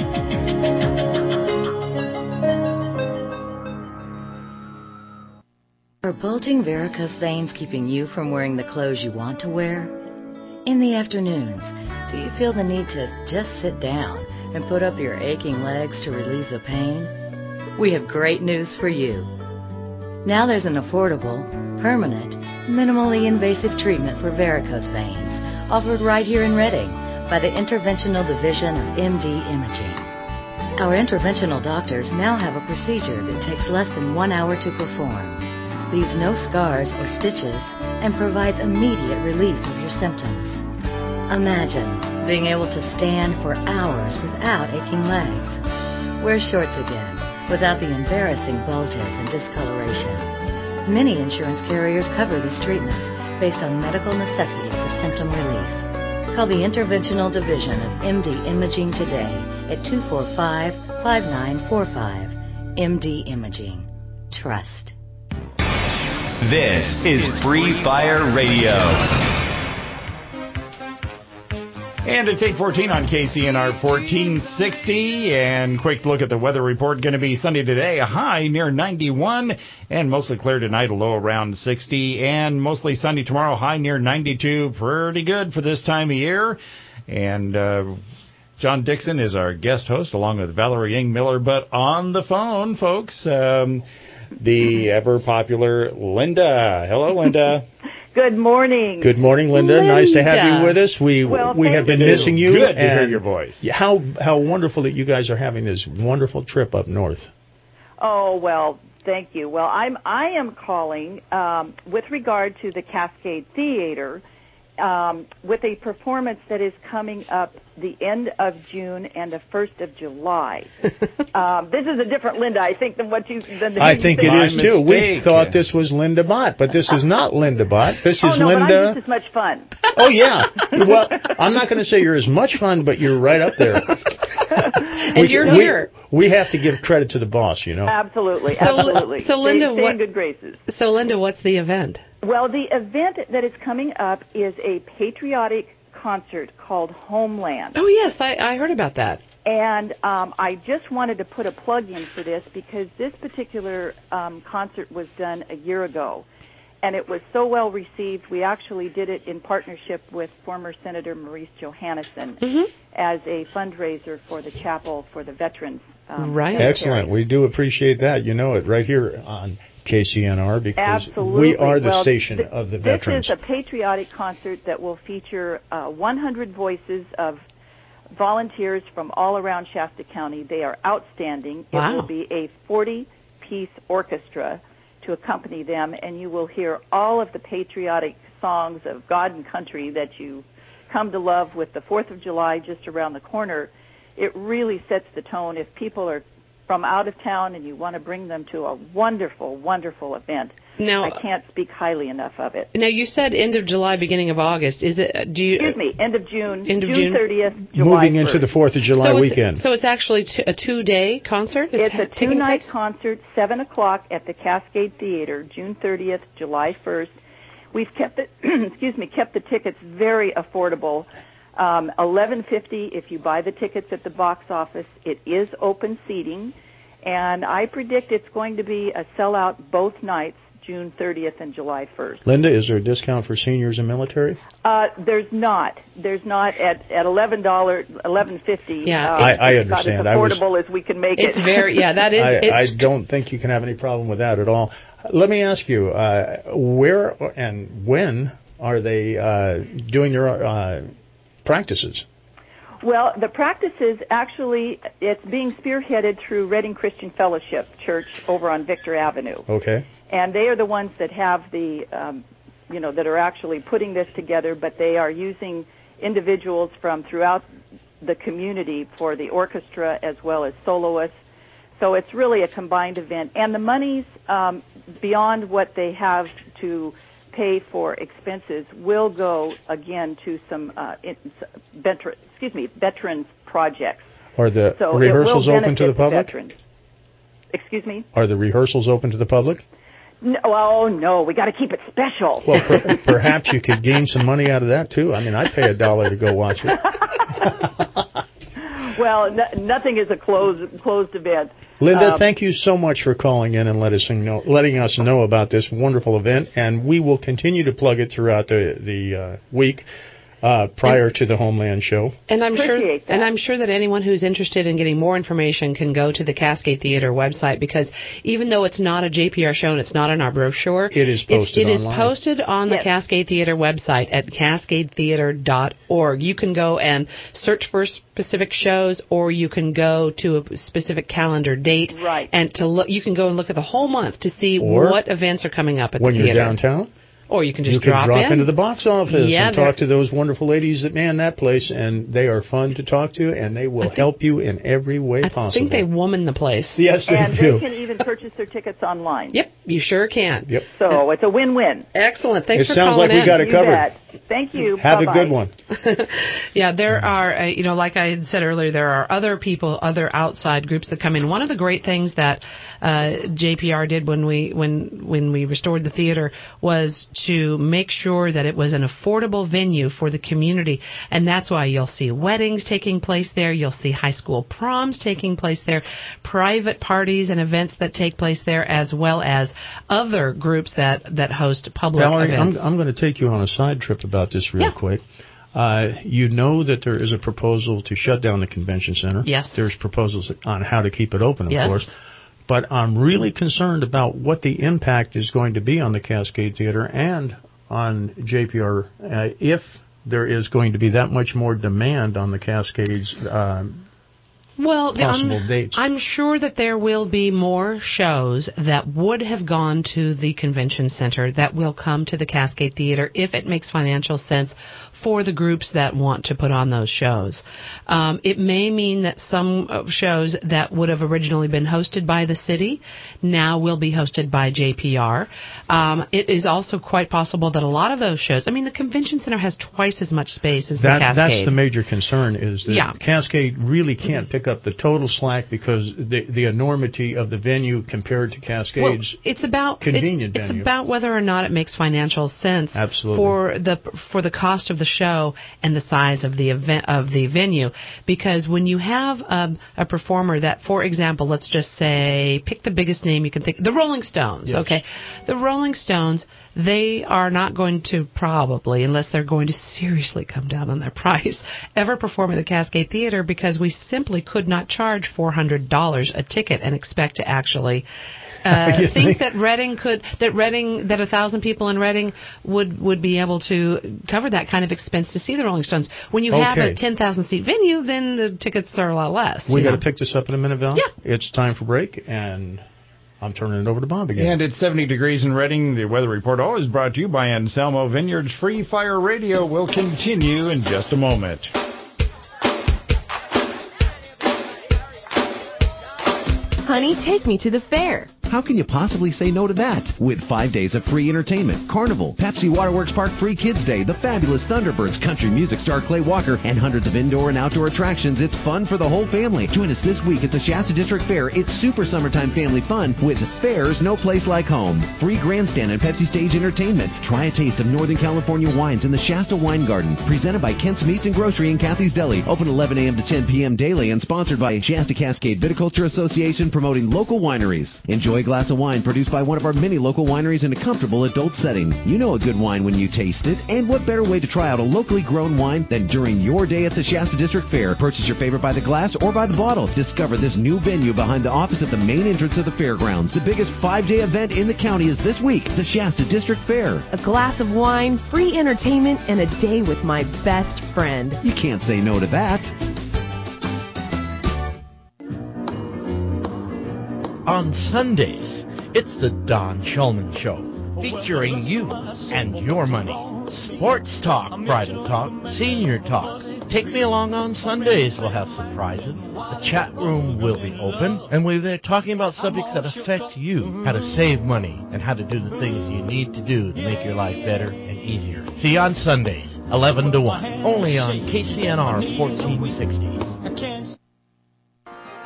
Are bulging varicose veins keeping you from wearing the clothes you want to wear? In the afternoons, do you feel the need to just sit down and put up your aching legs to relieve the pain? We have great news for you. Now there's an affordable, permanent, minimally invasive treatment for varicose veins offered right here in Reading by the Interventional Division of M D Imaging. Our interventional doctors now have a procedure that takes less than one hour to perform, leaves no scars or stitches, and provides immediate relief of your symptoms. Imagine being able to stand for hours without aching legs. Wear shorts again without the embarrassing bulges and discoloration. Many insurance carriers cover this treatment based on medical necessity for symptom relief. Call the Interventional Division of M D Imaging today at two four five, five nine four five. M D Imaging. Trust. This is Free Fire Radio. And it's eight fourteen on K C N R fourteen sixty. And quick look at the weather report. Going to be sunny today, a high near ninety-one. And mostly clear tonight, a low around sixty. And mostly sunny tomorrow, high near ninety-two. Pretty good for this time of year. And uh, John Dixon is our guest host, along with Valerie Ng Miller. But on the phone, folks, um, the ever-popular Linda. Hello, Linda. Good morning. Good morning, Linda. Linda. Nice to have you with us. We well, we have been you. missing you. Good to and hear your voice. How how wonderful that you guys are having this wonderful trip up north. Oh well, thank you. Well, I'm I am calling um, with regard to the Cascade Theater um, with a performance that is coming up the end of June and the first of July. um, this is a different Linda, I think, than what you. Than the I think it My is too. mistake. We thought this was Linda Bott, but this is not Linda Bott. This oh, is no, Linda. But I'm just as much fun. Oh yeah. Well, I'm not going to say you're as much fun, but you're right up there. and we, you're we, here. We have to give credit to the boss, you know. Absolutely, So, absolutely. so Linda, stay, stay what? in good graces. So Linda, what's the event? Well, the event that is coming up is a patriotic concert called Homeland. Oh yes, I, I heard about that. And um, I just wanted to put a plug in for this because this particular um, concert was done a year ago, and it was so well received. We actually did it in partnership with former Senator Maurice Johannesson mm-hmm. as a fundraiser for the chapel for the veterans. Um, right. military. Excellent. We do appreciate that. You know it right here on K C N R because Absolutely. we are the well, station th- of the veterans. This is a patriotic concert that will feature uh, one hundred voices of volunteers from all around Shasta County. They are outstanding. Wow. It will be a forty-piece orchestra to accompany them, and you will hear all of the patriotic songs of God and country that you come to love with the fourth of July just around the corner. It really sets the tone. If people are from out of town and you want to bring them to a wonderful, wonderful event, now, I can't speak highly enough of it. Now, you said end of July, beginning of August. Is it? Do you? Excuse me, end of June, End of June thirtieth, July Moving into first. the fourth of July so weekend. It's, so it's actually t- a two-day concert? It's ha- a taking two-night place? concert, seven o'clock at the Cascade Theater, June thirtieth, July first. We've kept it, excuse me, kept the tickets very affordable. Um, eleven fifty if you buy the tickets at the box office. It is open seating, and I predict it's going to be a sellout both nights, June thirtieth and July first. Linda, is there a discount for seniors and military? Uh, there's not. There's not at at eleven dollars, eleven fifty. Yeah, uh, I, I it's about understand. as affordable I was, as we can make It's it. very, yeah, that is. I, it's, I don't think you can have any problem with that at all. Let me ask you, uh, where and when are they uh, doing their uh, practices? Well, the practices actually, it's being spearheaded through Reading Christian Fellowship Church over on Victor Avenue. Okay. And they are the ones that have the, um, you know, that are actually putting this together, but they are using individuals from throughout the community for the orchestra as well as soloists. So it's really a combined event. And the monies, um, beyond what they have to pay for expenses, will go again to some uh, in, veteran, excuse me, veterans projects. Are the so rehearsals it will open to the benefit public? veterans. Excuse me? Are the rehearsals open to the public? No, oh, no, we got to keep it special. Well, per- perhaps you could gain some money out of that, too. I mean, I'd pay a dollar to go watch it. Well, no, nothing is a closed closed event. Linda, um, thank you so much for calling in and let us know, letting us know about this wonderful event, and we will continue to plug it throughout the, the uh, week. Uh, prior to the Homeland Show. And I'm Appreciate sure that. and I'm sure that anyone who's interested in getting more information can go to the Cascade Theater website, because even though it's not a J P R show and it's not in our brochure, it is posted it, it online. is posted on Yes. the Cascade Theater website at cascade theater dot org. You can go and search for specific shows, or you can go to a specific calendar date, right. and to look. You can go and look at the whole month to see Or what events are coming up at when the you're theater. downtown. Or you can just you can drop, drop in. into the box office yeah, and talk to those wonderful ladies that man that place, and they are fun to talk to, and they will think, help you in every way I possible. I think they woman the place. Yes, they and do. they can even purchase their tickets online. Yep, you sure can. Yep. So it's a win-win. Excellent. Thanks it for sounds calling like we in. got it You covered. bet. Thank you. Have Bye-bye. a good one. Yeah, there are, uh, you know, like I had said earlier, there are other people, other outside groups that come in. One of the great things that uh, J P R did when we when when we restored the theater was to make sure that it was an affordable venue for the community, and that's why you'll see weddings taking place there. You'll see high school proms taking place there, private parties and events that take place there, as well as other groups that that host public Valerie, events. I'm, I'm going to take you on a side trip about this real Yeah. quick. Uh, you know that there is a proposal to shut down the convention center. Yes. There's proposals on how to keep it open, of Yes. course. But I'm really concerned about what the impact is going to be on the Cascade Theater and on J P R uh, if there is going to be that much more demand on the Cascades uh, Well, possible I'm, dates. I'm sure that there will be more shows that would have gone to the convention center that will come to the Cascade Theater if it makes financial sense for the groups that want to put on those shows. Um, it may mean that some uh, shows that would have originally been hosted by the city now will be hosted by J P R. Um, it is also quite possible that a lot of those shows, I mean, the convention center has twice as much space as that, the Cascade. That's the major concern, is that Yeah. Cascade really can't pick up the total slack because the, the enormity of the venue compared to Cascade's well, it's about convenient it's, venue. It's about whether or not it makes financial sense Absolutely. for the for the cost of the show and the size of the event of the venue. Because when you have um, a performer that, for example, let's just say, pick the biggest name you can think, the Rolling Stones. Yes. Okay, the Rolling Stones, they are not going to probably, unless they're going to seriously come down on their price, ever perform at the Cascade Theater, because we simply could not charge four hundred dollars a ticket and expect to actually uh, You think think? that Reading could, that Reading, that a thousand people in Reading would would be able to cover that kind of expense to see the Rolling Stones. When you have Okay. a ten thousand seat venue, then the tickets are a lot less. We you got know? to pick this up in a minute, Val. Yeah. It's time for break, and I'm turning it over to Bob again. And it's seventy degrees in Reading. The weather report always brought to you by Anselmo Vineyards. Free Fire Radio will continue in just a moment. Honey, take me to the fair. How can you possibly say no to that? With five days of free entertainment, Carnival, Pepsi Waterworks Park Free Kids Day, the fabulous Thunderbirds, country music star Clay Walker, and hundreds of indoor and outdoor attractions, it's fun for the whole family. Join us this week at the Shasta District Fair. It's super summertime family fun with Fairs No Place Like Home. Free grandstand and Pepsi Stage entertainment. Try a taste of Northern California wines in the Shasta Wine Garden. Presented by Kent's Meats and Grocery and Kathy's Deli. Open eleven a.m. to ten p.m. daily and sponsored by Shasta Cascade Viticulture Association, promoting local wineries. Enjoy a glass of wine produced by one of our many local wineries in a comfortable adult setting. You know a good wine when you taste it, and what better way to try out a locally grown wine than during your day at the Shasta District Fair. Purchase your favorite by the glass or by the bottle. Discover this new venue behind the office at the main entrance of the fairgrounds. The biggest five-day event in the county is this week, the Shasta District Fair. A glass of wine, free entertainment, and a day with my best friend. You can't say no to that. On Sundays, it's the Don Shulman Show, featuring you and your money. Sports talk, bridal talk, senior talk. Take me along on Sundays. We'll have surprises. The chat room will be open, and we're there talking about subjects that affect you, how to save money, and how to do the things you need to do to make your life better and easier. See you on Sundays, eleven to one, only on K C N R fourteen sixty.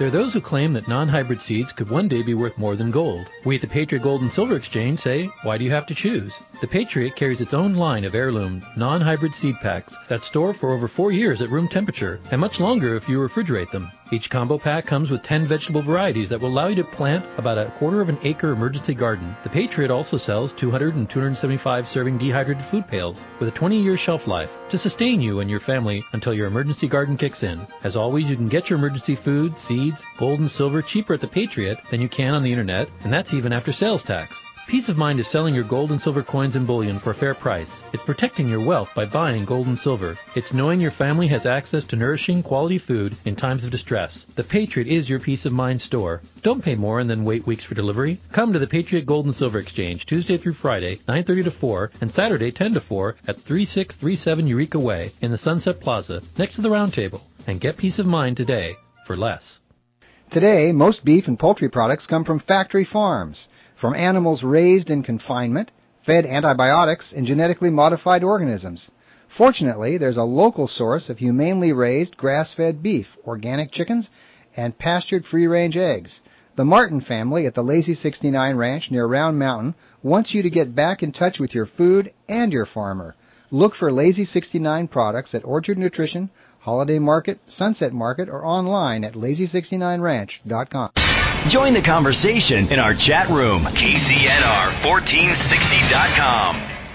There are those who claim that non-hybrid seeds could one day be worth more than gold. We at the Patriot Gold and Silver Exchange say, why do you have to choose? The Patriot carries its own line of heirloom, non-hybrid seed packs that store for over four years at room temperature, and much longer if you refrigerate them. Each combo pack comes with ten vegetable varieties that will allow you to plant about a quarter of an acre emergency garden. The Patriot also sells two hundred and two hundred seventy-five serving dehydrated food pails with a twenty-year shelf life to sustain you and your family until your emergency garden kicks in. As always, you can get your emergency food, seeds, gold and silver cheaper at the Patriot than you can on the internet, and that's even after sales tax. Peace of mind is selling your gold and silver coins and bullion for a fair price. It's protecting your wealth by buying gold and silver. It's knowing your family has access to nourishing, quality food in times of distress. The Patriot is your peace of mind store. Don't pay more and then wait weeks for delivery. Come to the Patriot Gold and Silver Exchange Tuesday through Friday, nine thirty to four, and Saturday ten to four at thirty-six thirty-seven Eureka Way in the Sunset Plaza next to the Round Table. And get peace of mind today for less. Today, most beef and poultry products come from factory farms, from animals raised in confinement, fed antibiotics, and genetically modified organisms. Fortunately, there's a local source of humanely raised grass-fed beef, organic chickens, and pastured free-range eggs. The Martin family at the Lazy sixty-nine Ranch near Round Mountain wants you to get back in touch with your food and your farmer. Look for Lazy sixty-nine products at Orchard Nutrition, Holiday Market, Sunset Market, or online at lazy sixty-nine ranch dot com. Join the conversation in our chat room, K C N R fourteen sixty dot com.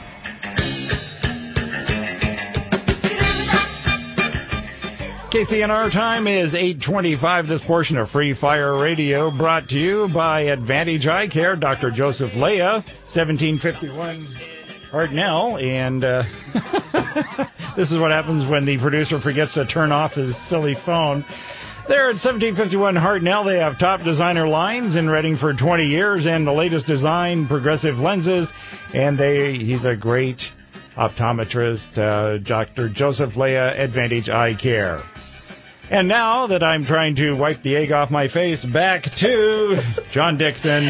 K C N R time is eight twenty-five. This portion of Free Fire Radio brought to you by Advantage Eye Care, Doctor Joseph Leah, seventeen fifty-one Hartnell, and uh, this is what happens when the producer forgets to turn off his silly phone. There at seventeen fifty-one Hartnell, they have top designer lines in Reading for twenty years and the latest design progressive lenses, and they he's a great optometrist, uh, Doctor Joseph Leah, Advantage Eye Care. And now that I'm trying to wipe the egg off my face, back to John Dixon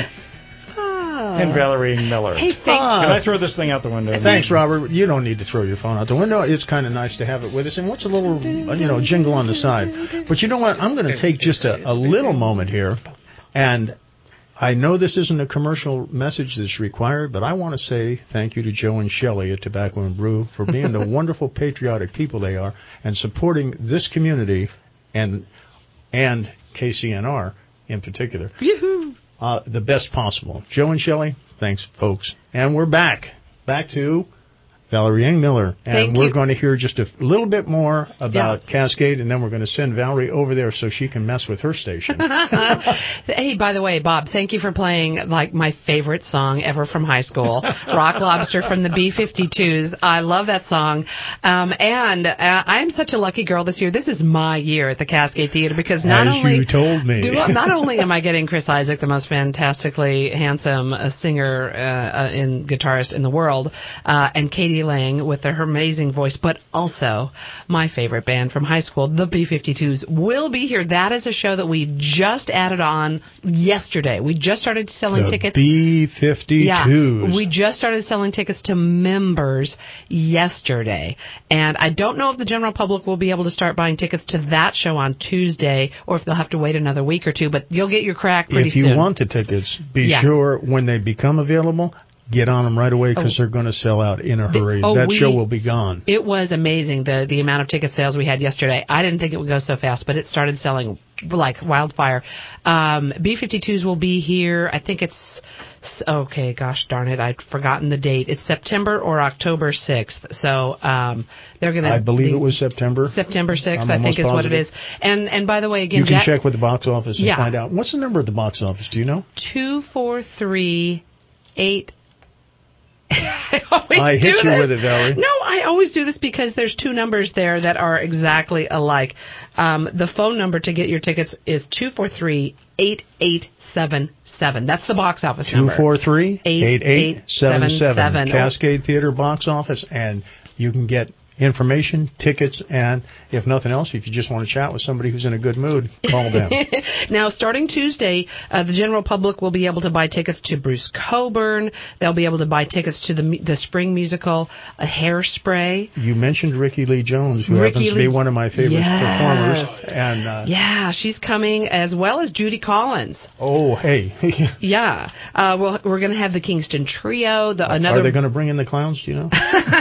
and Valerie Miller. Hey, thanks. Ah. Can I throw this thing out the window? Thanks, Robert. You don't need to throw your phone out the window. It's kind of nice to have it with us. And what's a little, you know, jingle on the side? But you know what? I'm going to take just a, a little moment here. And I know this isn't a commercial message that's required, but I want to say thank you to Joe and Shelley at Tobacco and Brew for being the wonderful patriotic people they are and supporting this community and and K C N R in particular. Yoo-hoo. Uh, the best possible. Joe and Shelley, thanks, folks. And we're back. Back to Valerie Ng Miller. And Thank we're you. going to hear just a little bit more about Yeah. Cascade, and then we're going to send Valerie over there so she can mess with her station. Hey, by the way, Bob, thank you for playing like my favorite song ever from high school, Rock Lobster from the B fifty-twos. I love that song. Um, and uh, I'm such a lucky girl this year. This is my year at the Cascade Theater because not As only you told me. do, not only am I getting Chris Isaak, the most fantastically handsome uh, singer uh, uh, and guitarist in the world, uh, and Katie Lang with her amazing voice, but also my favorite band from high school, the B fifty-twos, will be here. That is a show that we just added on yesterday. We just started selling the tickets. B fifty-twos. Yeah, we just started selling tickets to members yesterday. And I don't know if the general public will be able to start buying tickets to that show on Tuesday or if they'll have to wait another week or two, but you'll get your crack pretty If you soon. want the tickets, be Yeah. sure when they become available, get on them right away because Oh. they're going to sell out in a hurry. oh, that we- show will be gone. It was amazing, the the amount of ticket sales we had yesterday. I didn't think it would go so fast, but it started selling like wildfire. Um, B fifty-twos will be here, I think it's, okay, gosh darn it, I'd forgotten the date. It's September or October sixth. So um, they're going to... I believe it was September. September sixth, I'm I think almost is what it positive. is. And and by the way, again, You can Jack, check with the box office and Yeah. find out. What's the number at the box office? Do you know? two four three eight I, always I hit do you this. with it, Valerie. No, I always do this because there's two numbers there that are exactly alike. Um, the phone number to get your tickets is two four three eight eight seven seven. That's the box office two number. four three, eight eight seven seven. seven. Cascade Theater box office, and you can get information, tickets, and if nothing else, if you just want to chat with somebody who's in a good mood, call them. Now, starting Tuesday, uh, the general public will be able to buy tickets to Bruce Cockburn. They'll be able to buy tickets to the the spring musical, uh, Hairspray. You mentioned Ricky Lee Jones, who Ricky happens to Lee- be one of my favorite Yes. performers. And uh, Yeah, she's coming, as well as Judy Collins. oh, hey, Yeah. Uh, well, we're going to have the Kingston Trio. The, another. are they going to bring in the clowns? Do you know?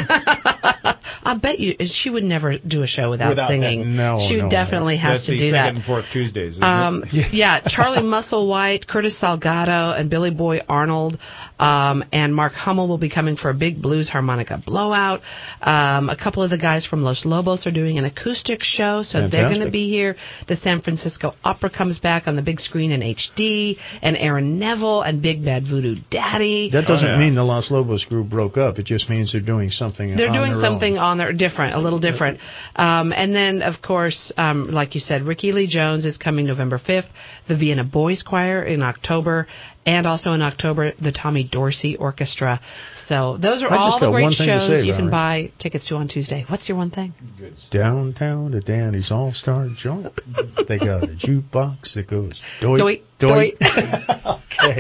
I bet you she would never do a show without, Without singing. that, no, she no. definitely has That's to the do second that. and fourth Tuesdays, isn't Um, it? yeah, Charlie Musselwhite, Curtis Salgado, and Billy Boy Arnold, um, and Mark Hummel will be coming for a big blues harmonica blowout. Um, a couple of the guys from Los Lobos are doing an acoustic show, so they're Fantastic. going to be here. The San Francisco Opera comes back on the big screen in H D, and Aaron Neville and Big Bad Voodoo Daddy. That doesn't Oh, yeah. mean the Los Lobos group broke up. It just means they're doing something. They're on doing their something own. on their different, a little different. Um, and then, of course, um, like you said, Ricky Lee Jones is coming November fifth, the Vienna Boys Choir in October, and also in October, the Tommy Dorsey Orchestra. So those are I all just the got great one thing to shows say, you can Valerie. buy tickets to on Tuesday. What's your one thing? Downtown to Danny's All-Star Joint. They got a jukebox that goes doit, Doit, doit. doit. Okay.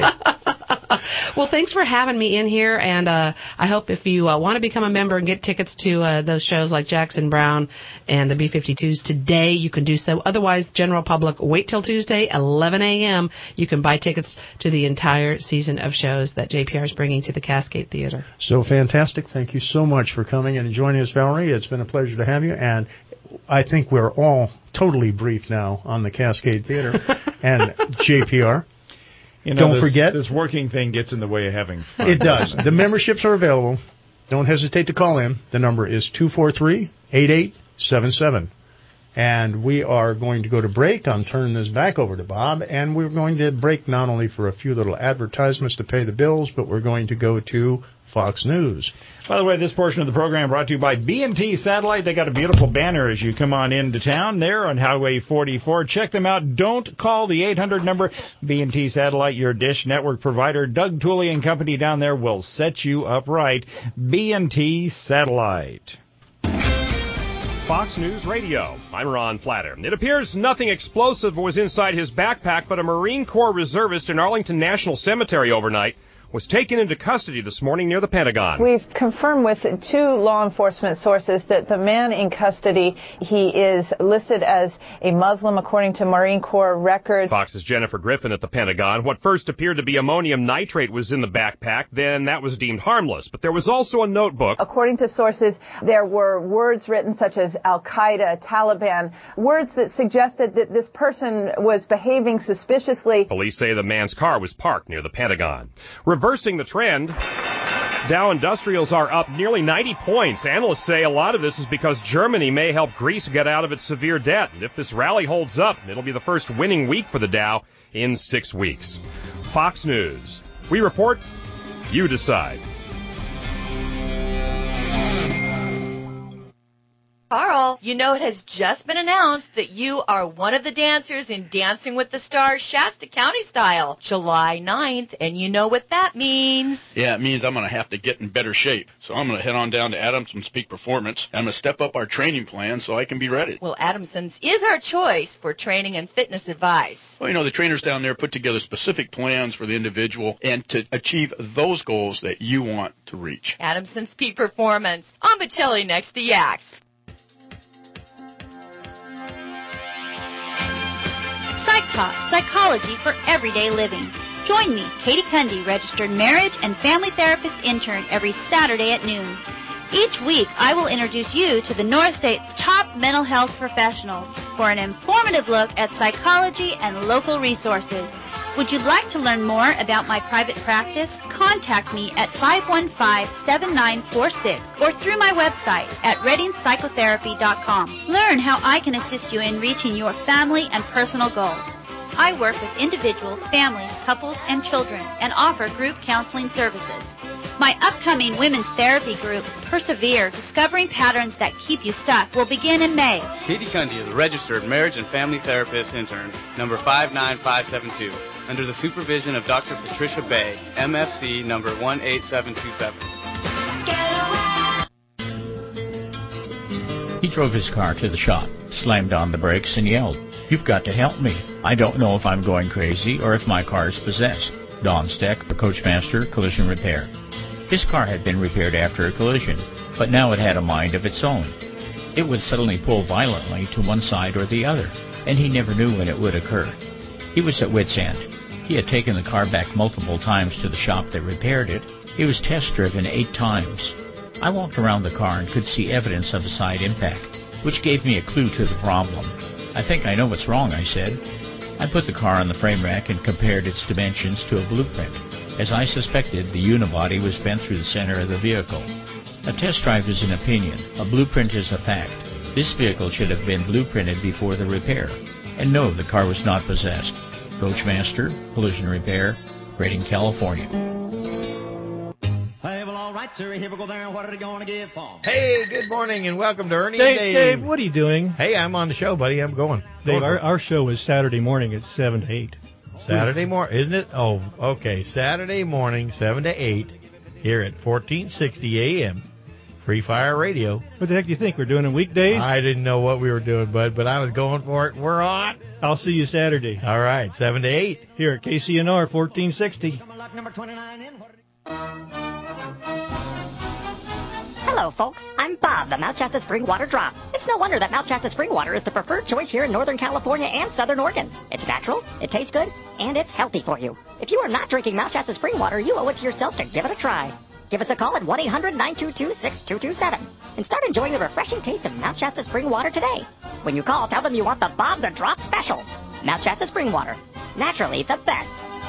Well, thanks for having me in here, and uh, I hope if you uh, want to become a member and get tickets to uh, those shows like Jackson Brown and the B fifty-twos today, you can do so. Otherwise, general public, wait till Tuesday, eleven a.m. You can buy tickets to the entire season of shows that J P R is bringing to the Cascade Theater. So fantastic. Thank you so much for coming and joining us, Valerie. It's been a pleasure to have you. And I think we're all totally briefed now on the Cascade Theater and J P R. You know, Don't this, forget. this working thing gets in the way of having fun. It does. The memberships are available. Don't hesitate to call in. The number is two four three, eight eight seven seven. And we are going to go to break. I'm turning this back over to Bob. And we're going to break not only for a few little advertisements to pay the bills, but we're going to go to Fox News. By the way, this portion of the program brought to you by B and T Satellite. They got a beautiful banner as you come on into town there on Highway forty-four. Check them out. Don't call the eight hundred number. B and T Satellite, your dish network provider. Doug Tooley and company down there will set you up right. B and T Satellite. Fox News Radio. I'm Ron Flatter. It appears nothing explosive was inside his backpack, but a Marine Corps reservist in Arlington National Cemetery overnight was taken into custody this morning near the Pentagon. We've confirmed with two law enforcement sources that the man in custody, he is listed as a Muslim according to Marine Corps records. Fox's Jennifer Griffin at the Pentagon. What first appeared to be ammonium nitrate was in the backpack, then that was deemed harmless. But there was also a notebook. According to sources, there were words written such as Al-Qaeda, Taliban, words that suggested that this person was behaving suspiciously. Police say the man's car was parked near the Pentagon. Reversing the trend, Dow Industrials are up nearly ninety points. Analysts say a lot of this is because Germany may help Greece get out of its severe debt. And if this rally holds up, it'll be the first winning week for the Dow in six weeks. Fox News. We report, you decide. Carl, you know it has just been announced that you are one of the dancers in Dancing with the Stars Shasta County Style, July ninth, and you know what that means. Yeah, it means I'm going to have to get in better shape. So I'm going to head on down to Adamson's Peak Performance. I'm going to step up our training plan so I can be ready. Well, Adamson's is our choice for training and fitness advice. Well, you know, the trainers down there put together specific plans for the individual and to achieve those goals that you want to reach. Adamson's Peak Performance on Bocelli next to Yaks. Psych Talk, psychology for everyday living. Join me, Katie Cundy, registered marriage and family therapist intern, every Saturday at noon. Each week, I will introduce you to the North State's top mental health professionals for an informative look at psychology and local resources. Would you like to learn more about my private practice? Contact me at five one five, seven nine four six or through my website at redding psychotherapy dot com. Learn how I can assist you in reaching your family and personal goals. I work with individuals, families, couples, and children and offer group counseling services. My upcoming women's therapy group, Persevere, Discovering Patterns That Keep You Stuck, will begin in May. Katie Cundy is a registered marriage and family therapist intern, number five nine five seven two, under the supervision of Doctor Patricia Bay, M F C number one eight seven two seven. He drove his car to the shop, slammed on the brakes, and yelled, "You've got to help me. I don't know if I'm going crazy or if my car is possessed." Don Steck, the Coachmaster, Collision Repair. His car had been repaired after a collision, but now it had a mind of its own. It would suddenly pull violently to one side or the other, and he never knew when it would occur. He was at wit's end. He had taken the car back multiple times to the shop that repaired it. It was test-driven eight times. I walked around the car and could see evidence of a side impact, which gave me a clue to the problem. "I think I know what's wrong," I said. I put the car on the frame rack and compared its dimensions to a blueprint. As I suspected, the unibody was bent through the center of the vehicle. A test drive is an opinion. A blueprint is a fact. This vehicle should have been blueprinted before the repair. And no, the car was not possessed. Coachmaster, Collision Repair, Redding, California. Hey, well, all right, sir. Here we go there. What are they going to give for? Hey, good morning and welcome to Ernie Dave, and Dave. Dave, what are you doing? Hey, I'm on the show, buddy. I'm going. Dave, going our, our show is Saturday morning at seven to eight. Saturday morning, isn't it? Oh, okay. Saturday morning, seven to eight, here at fourteen sixty A M, Free Fire Radio. What the heck do you think? We're doing it weekdays? I didn't know what we were doing, bud, but I was going for it. We're on. I'll see you Saturday. All right, seven to eight. Here at K C N R fourteen sixty. Hello, folks. I'm Bob, the Mount Shasta Spring Water Drop. It's no wonder that Mount Shasta Spring Water is the preferred choice here in Northern California and Southern Oregon. It's natural, it tastes good, and it's healthy for you. If you are not drinking Mount Shasta Spring Water, you owe it to yourself to give it a try. Give us a call at one eight hundred nine two two six two two seven and start enjoying the refreshing taste of Mount Shasta Spring Water today. When you call, tell them you want the Bob the Drop special. Mount Shasta Spring Water. Naturally the best.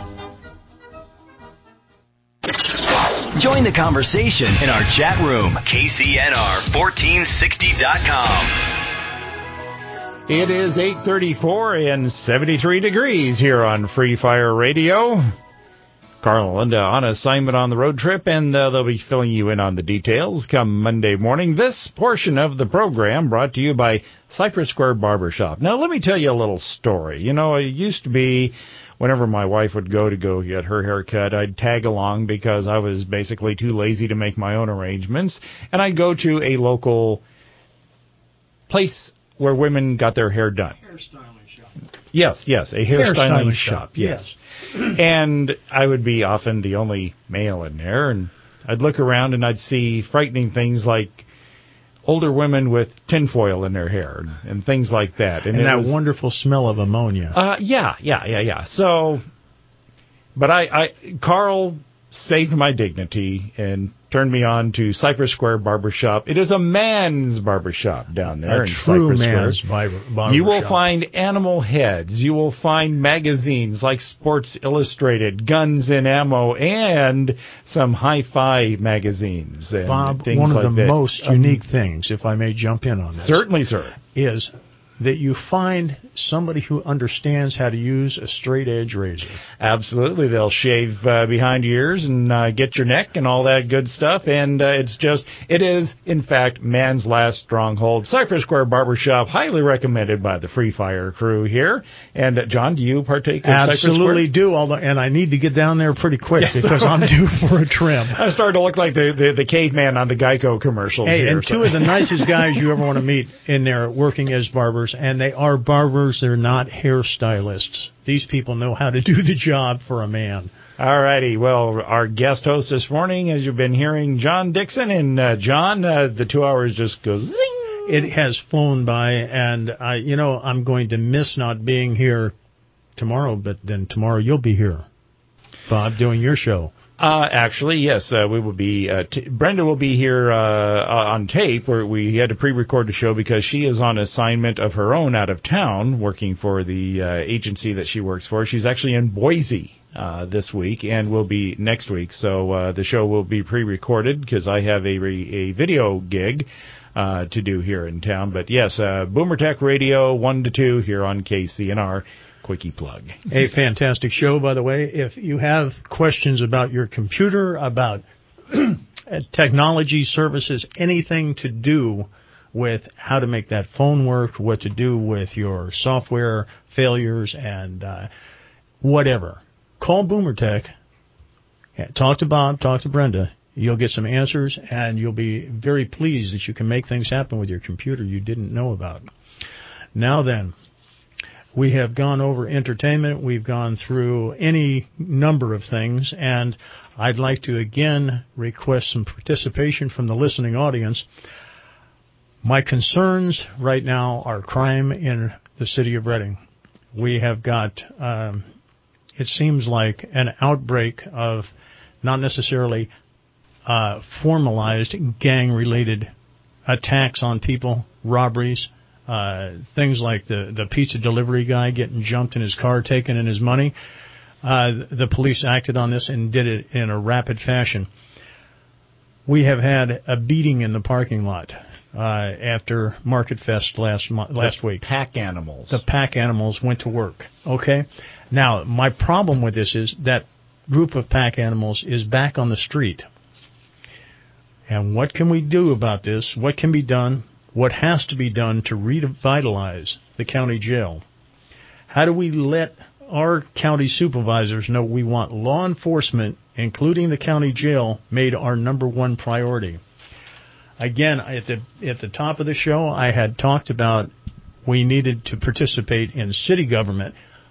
Join the conversation in our chat room, K C N R fourteen sixty dot com. It is eight thirty-four and seventy-three degrees here on Free Fire Radio. Carl and Linda on assignment on the road trip, and uh, they'll be filling you in on the details come Monday morning. This portion of the program brought to you by Cypress Square Barbershop. Now, let me tell you a little story. You know, it used to be whenever my wife would go to go get her hair cut, I'd tag along because I was basically too lazy to make my own arrangements, and I'd go to a local place where women got their hair done. Yes, yes, a hairstyling Hairstyling shop, shop, yes. And I would be often the only male in there, and I'd look around and I'd see frightening things like older women with tinfoil in their hair and, and things like that. And, and that was, wonderful smell of ammonia. Uh, yeah, yeah, yeah, yeah. So, but I, I, Carl saved my dignity and turned me on to Cypress Square Barbershop. It is a man's barbershop down there a in true Cypress man's Square. barbershop. You will find animal heads. You will find magazines like Sports Illustrated, Guns and Ammo, and some hi-fi magazines. And Bob, things one of like the that. most um, unique things, if I may jump in on this. Certainly, sir. Is that you find somebody who understands how to use a straight edge razor. Absolutely. They'll shave uh, behind your ears and uh, get your neck and all that good stuff. And uh, it's just, it is, in fact, man's last stronghold. Cypress Square Barbershop, highly recommended by the Free Fire crew here. And, uh, John, do you partake of Cypress Square? Absolutely do, although, and I need to get down there pretty quick yes, because I'm due for a trim. I'm starting to look like the, the, the caveman on the Geico commercials hey, here. And two of the nicest guys you ever want to meet in there working as barbers, and they are barbers, they're not hairstylists. These people know how to do the job for a man. All righty. Well, our guest host this morning, as you've been hearing, John Dixon. And, uh, John, uh, the two hours just goes zing. It has flown by, and, I, you know, I'm going to miss not being here tomorrow, but then tomorrow you'll be here, Bob, doing your show. Uh, actually, yes, uh, we will be, uh, t- Brenda will be here, uh, on tape where we had to pre-record the show because she is on assignment of her own out of town working for the, uh, agency that she works for. She's actually in Boise, uh, this week and will be next week. So, uh, the show will be pre-recorded because I have a, a video gig, uh, to do here in town. But yes, uh, Boomer Tech Radio one to two here on K C N R. Quickie plug. A fantastic show, by the way. If you have questions about your computer, about technology services, anything to do with how to make that phone work, what to do with your software failures, and uh, whatever, call Boomer Tech. Talk to Bob, talk to Brenda. You'll get some answers, and you'll be very pleased that you can make things happen with your computer you didn't know about. Now then, we have gone over entertainment. We've gone through any number of things, and I'd like to again request some participation from the listening audience. My concerns right now are crime in the city of Reading. We have got, um, it seems like, an outbreak of not necessarily uh, formalized gang-related attacks on people, robberies, uh, things like the, the pizza delivery guy getting jumped in his car, taken in his money. Uh, the police acted on this and did it in a rapid fashion. We have had a beating in the parking lot uh, after Market Fest last mo- last the week. Pack animals. The pack animals went to work. Okay? Now, my problem with this is that group of pack animals is back on the street. And what can we do about this? What can be done? What has to be done to revitalize the county jail? How do we let our county supervisors know we want law enforcement, including the county jail, made our number one priority? Again, at the at the top of the show, I had talked about we needed to participate in city government.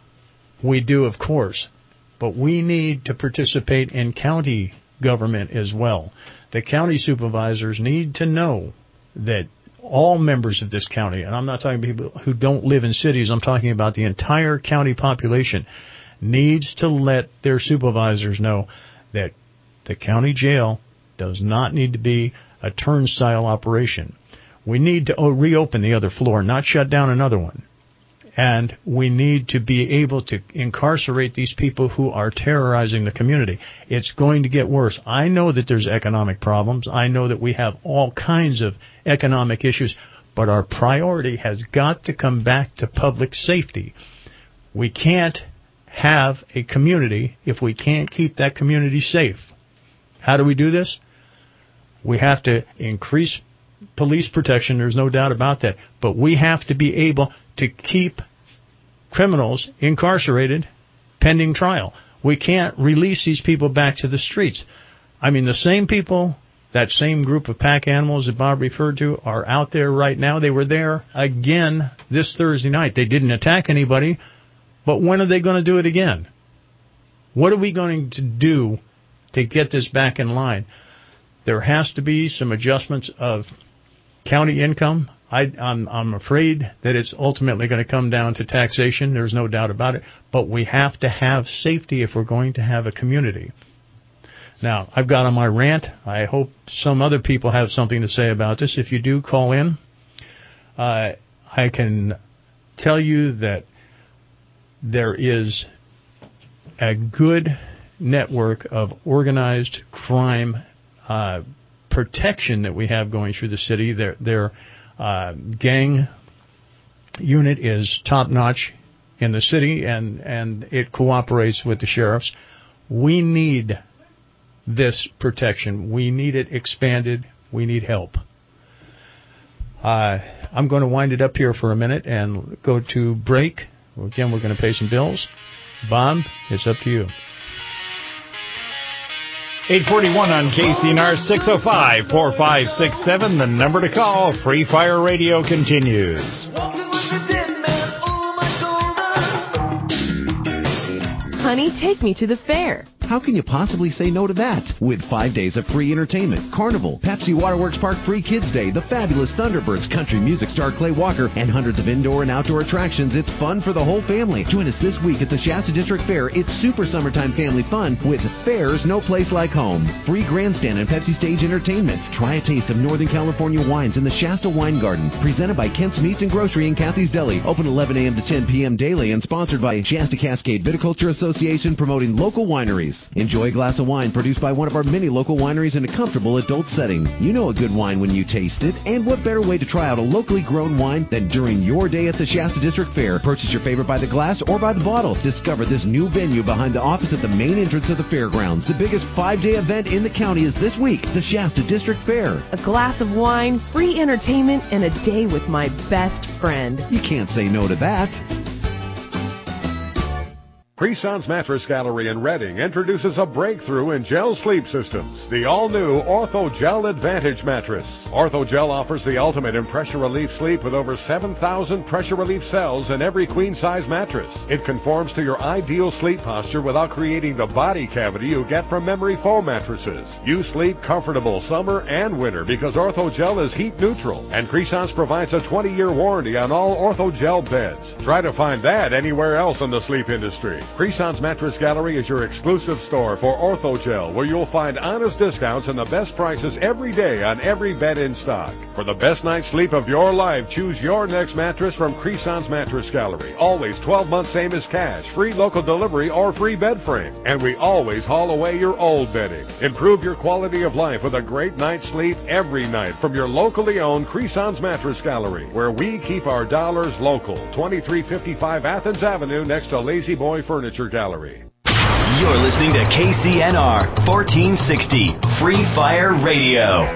We do, of course, but we need to participate in county government as well. The county supervisors need to know that all members of this county, and I'm not talking about people who don't live in cities, I'm talking about the entire county population, needs to let their supervisors know that the county jail does not need to be a turnstile operation. We need to reopen the other floor, not shut down another one. And we need to be able to incarcerate these people who are terrorizing the community. It's going to get worse. I know that there's economic problems. I know that we have all kinds of economic issues. But our priority has got to come back to public safety. We can't have a community if we can't keep that community safe. How do we do this? We have to increase police protection. There's no doubt about that. But we have to be able to keep criminals incarcerated pending trial. We can't release these people back to the streets. I mean, the same people, that same group of pack animals that Bob referred to, are out there right now. They were there again this Thursday night. They didn't attack anybody, but when are they going to do it again? What are we going to do to get this back in line? There has to be some adjustments of county income. I, I'm, I'm afraid that it's ultimately going to come down to taxation. There's no doubt about it. But we have to have safety if we're going to have a community. Now, I've got on my rant. I hope some other people have something to say about this. If you do, call in. Uh, I can tell you that there is a good network of organized crime uh, protection that we have going through the city. Their, their uh, gang unit is top-notch in the city, and, and it cooperates with the sheriffs. We need this protection. We need it expanded. We need help. Uh, I'm going to wind it up here for a minute and go to break. Again, we're going to pay some bills. Bob, it's up to you. eight forty-one on K C N R, six oh five, four five six seven, the number to call. Free Fire Radio continues. Honey, take me to the fair. How can you possibly say no to that? With five days of free entertainment, Carnival, Pepsi Waterworks Park Free Kids Day, the fabulous Thunderbirds, country music star Clay Walker, and hundreds of indoor and outdoor attractions, it's fun for the whole family. Join us this week at the Shasta District Fair. It's super summertime family fun with Fairs No Place Like Home. Free grandstand and Pepsi Stage entertainment. Try a taste of Northern California wines in the Shasta Wine Garden. Presented by Kent's Meats and Grocery and Kathy's Deli. Open eleven a.m. to ten p.m. daily and sponsored by Shasta Cascade Viticulture Association, promoting local wineries. Enjoy a glass of wine produced by one of our many local wineries in a comfortable adult setting. You know a good wine when you taste it. And what better way to try out a locally grown wine than during your day at the Shasta District Fair? Purchase your favorite by the glass or by the bottle. Discover this new venue behind the office at the main entrance of the fairgrounds. The biggest five-day event in the county is this week, the Shasta District Fair. A glass of wine, free entertainment, and a day with my best friend. You can't say no to that. Creson's Mattress Gallery in Reading introduces a breakthrough in gel sleep systems, the all-new OrthoGel Advantage mattress. OrthoGel offers the ultimate in pressure relief sleep with over seven thousand pressure relief cells in every queen-size mattress. It conforms to your ideal sleep posture without creating the body cavity you get from memory foam mattresses. You sleep comfortable summer and winter because OrthoGel is heat neutral, and Creson's provides a twenty-year warranty on all OrthoGel beds. Try to find that anywhere else in the sleep industry. Creson's Mattress Gallery is your exclusive store for OrthoGel, where you'll find honest discounts and the best prices every day on every bed in stock. For the best night's sleep of your life, choose your next mattress from Creson's Mattress Gallery. Always twelve months same as cash, free local delivery, or free bed frame. And we always haul away your old bedding. Improve your quality of life with a great night's sleep every night from your locally owned Creson's Mattress Gallery, where we keep our dollars local. twenty-three fifty-five Athens Avenue next to Lazy Boy Furniture Gallery. You're listening to K C N R fourteen sixty Free Fire Radio.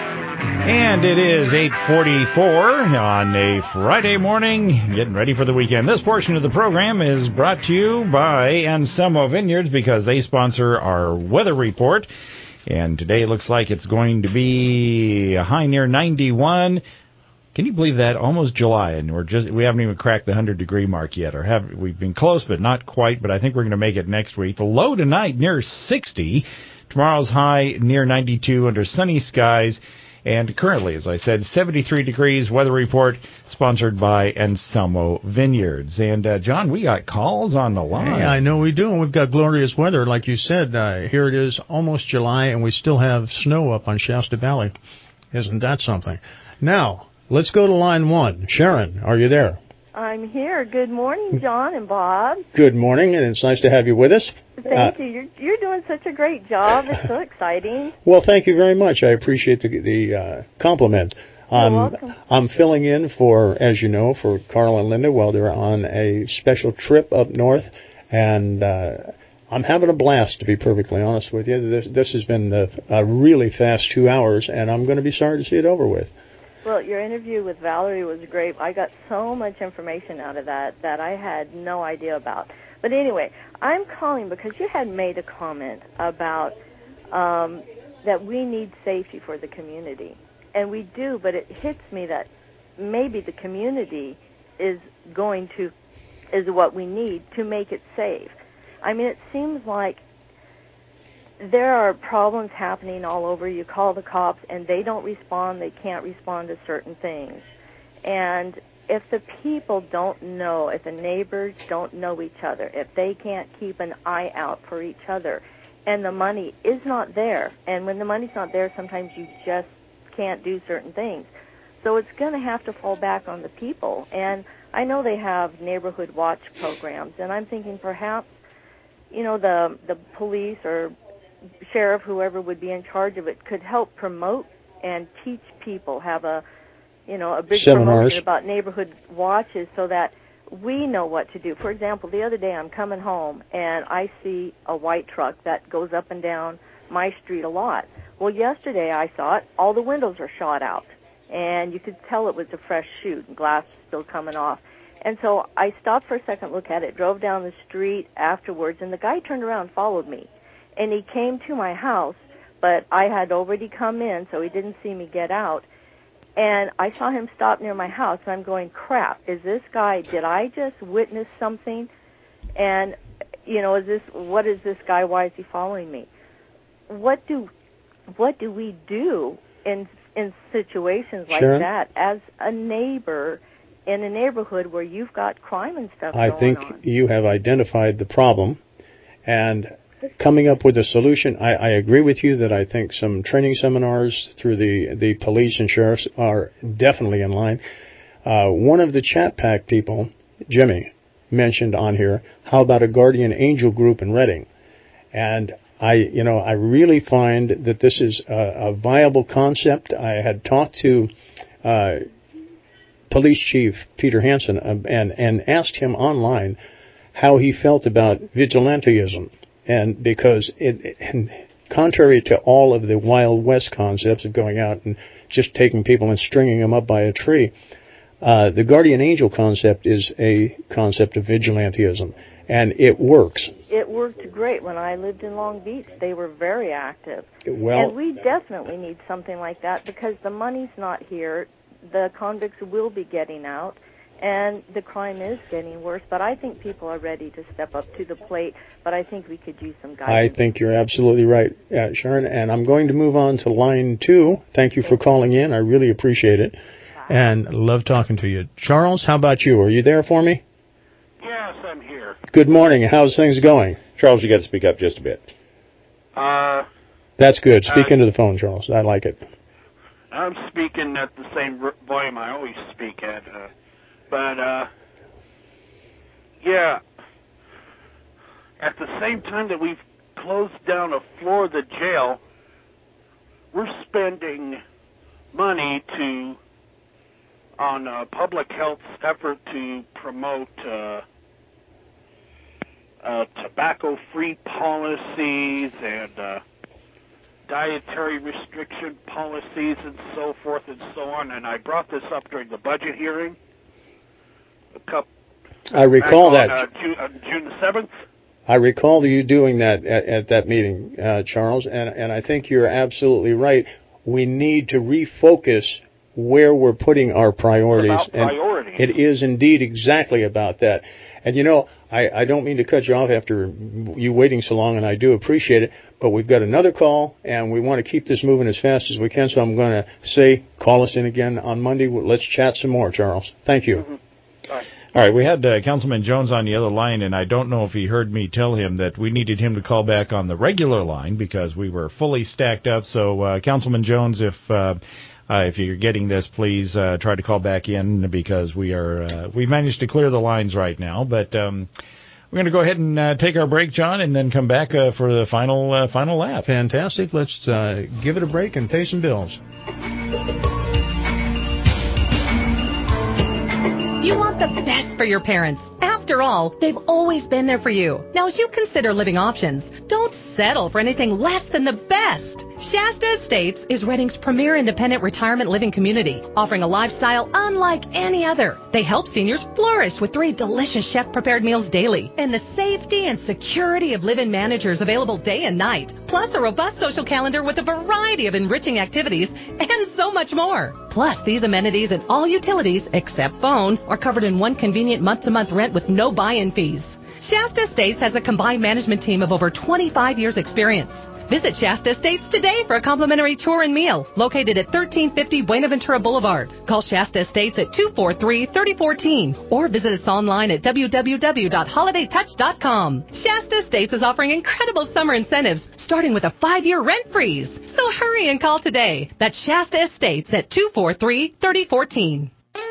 And it is eight forty-four on a Friday morning, getting ready for the weekend. This portion of the program is brought to you by Anselmo Vineyards because they sponsor our weather report. And today it looks like it's going to be a high near ninety-one. Can you believe that? Almost July, and we're just we haven't even cracked the one hundred degree mark yet, or have we've been close, but not quite. But I think we're going to make it next week. The low tonight near sixty. Tomorrow's high near ninety-two under sunny skies. And currently, as I said, seventy-three degrees. Weather report sponsored by Anselmo Vineyards. And, uh, John, we got calls on the line. Yeah, I know we do. And we've got glorious weather. Like you said, uh, here it is, almost July, and we still have snow up on Shasta Valley. Isn't that something? Now, let's go to line one. Sharon, are you there? I'm here. Good morning, John and Bob. Good morning, and it's nice to have you with us. Thank uh, you. You're, you're doing such a great job. It's so exciting. Well, thank you very much. I appreciate the, the uh, compliment. You're um, welcome. I'm filling in for, as you know, for Carl and Linda while they're on a special trip up north, and uh, I'm having a blast, to be perfectly honest with you. This, this has been a, a really fast two hours, and I'm going to be sorry to see it over with. Well, your interview with Valerie was great. I got so much information out of that that I had no idea about. But anyway, I'm calling because you had made a comment about um, that we need safety for the community. And we do, but it hits me that maybe the community is going to, is what we need to make it safe. I mean, it seems like there are problems happening all over. You call the cops, and they don't respond. They can't respond to certain things. And if the people don't know, if the neighbors don't know each other, if they can't keep an eye out for each other, and the money is not there, and when the money's not there, sometimes you just can't do certain things. So it's going to have to fall back on the people. And I know they have neighborhood watch programs, and I'm thinking perhaps, you know, the the police or sheriff, whoever would be in charge of it, could help promote and teach people, have a, you know, a big Seminars. promotion about neighborhood watches so that we know what to do. For example, the other day I'm coming home and I see a white truck that goes up and down my street a lot. Well, yesterday I saw it. All the windows are shot out, and you could tell it was a fresh shoot and glass still coming off. And so I stopped for a second, looked at it, drove down the street afterwards, and the guy turned around and followed me. And he came to my house, but I had already come in, so he didn't see me get out. And I saw him stop near my house, and I'm going, crap, is this guy, did I just witness something? And, you know, is this, what is this guy, why is he following me? What do, what do we do in, in situations like Sharon? that as a neighbor in a neighborhood where you've got crime and stuff I going think on? you have identified the problem, and coming up with a solution. I, I agree with you that I think some training seminars through the, the police and sheriffs are definitely in line. Uh, one of the chat pack people, Jimmy, mentioned on here, how about a guardian angel group in Reading? And I, you know, I really find that this is a, a viable concept. I had talked to uh, Police Chief Peter Hansen uh, and, and asked him online how he felt about vigilantism. And because it, and contrary to all of the Wild West concepts of going out and just taking people and stringing them up by a tree, uh, the guardian angel concept is a concept of vigilantism. and it works. It worked great. When I lived in Long Beach, they were very active. Well, and we definitely need something like that because the money's not here. The convicts will be getting out, and the crime is getting worse. But I think people are ready to step up to the plate, but I think we could use some guidance. I think you're absolutely right, uh, Sharon, and I'm going to move on to line two. Thank you for calling in. I really appreciate it, and love talking to you. Charles, how about you? Are you there for me? Yes, I'm here. Good morning. How's things going? Charles, you got to speak up just a bit. Uh, That's good. Speak uh, into the phone, Charles. I like it. I'm speaking at the same r- volume I always speak at. Uh, but, uh, yeah, at the same time that we've closed down a floor of the jail, we're spending money to on uh, public health's effort to promote uh, uh, tobacco-free policies and uh, dietary restriction policies and so forth and so on. And I brought this up during the budget hearing. A couple, I recall on, that. Uh, June, uh, June the seventh. I recall you doing that at, at that meeting, uh, Charles, and, and I think you're absolutely right. We need to refocus where we're putting our priorities. It's about priorities. And it is indeed exactly about that. And, you know, I, I don't mean to cut you off after you waiting so long, and I do appreciate it, but we've got another call, and we want to keep this moving as fast as we can, so I'm going to say call us in again on Monday. Let's chat some more, Charles. Thank you. Mm-hmm. All right, we had uh, Councilman Jones on the other line, and I don't know if he heard me tell him that we needed him to call back on the regular line because we were fully stacked up. So, uh, Councilman Jones, if uh, uh, if you're getting this, please uh, try to call back in because we are uh, we managed to clear the lines right now. But um, we're going to go ahead and uh, take our break, John, and then come back uh, for the final uh, final lap. Fantastic. Let's uh, give it a break and pay some bills. You want the best for your parents. After all, they've always been there for you. Now, as you consider living options, don't settle for anything less than the best. Shasta Estates is Redding's premier independent retirement living community, offering a lifestyle unlike any other. They help seniors flourish with three delicious chef-prepared meals daily and the safety and security of live-in managers available day and night, plus a robust social calendar with a variety of enriching activities and so much more. Plus, these amenities and all utilities, except phone, are covered in one convenient month-to-month rent with no buy-in fees. Shasta Estates has a combined management team of over twenty-five years experience. Visit Shasta Estates today for a complimentary tour and meal, located at thirteen fifty Buenaventura Boulevard. Call Shasta Estates at two four three, three oh one four or visit us online at w w w dot holiday touch dot com. Shasta Estates is offering incredible summer incentives, starting with a five-year rent freeze. So hurry and call today. That's Shasta Estates at two four three, three oh one four.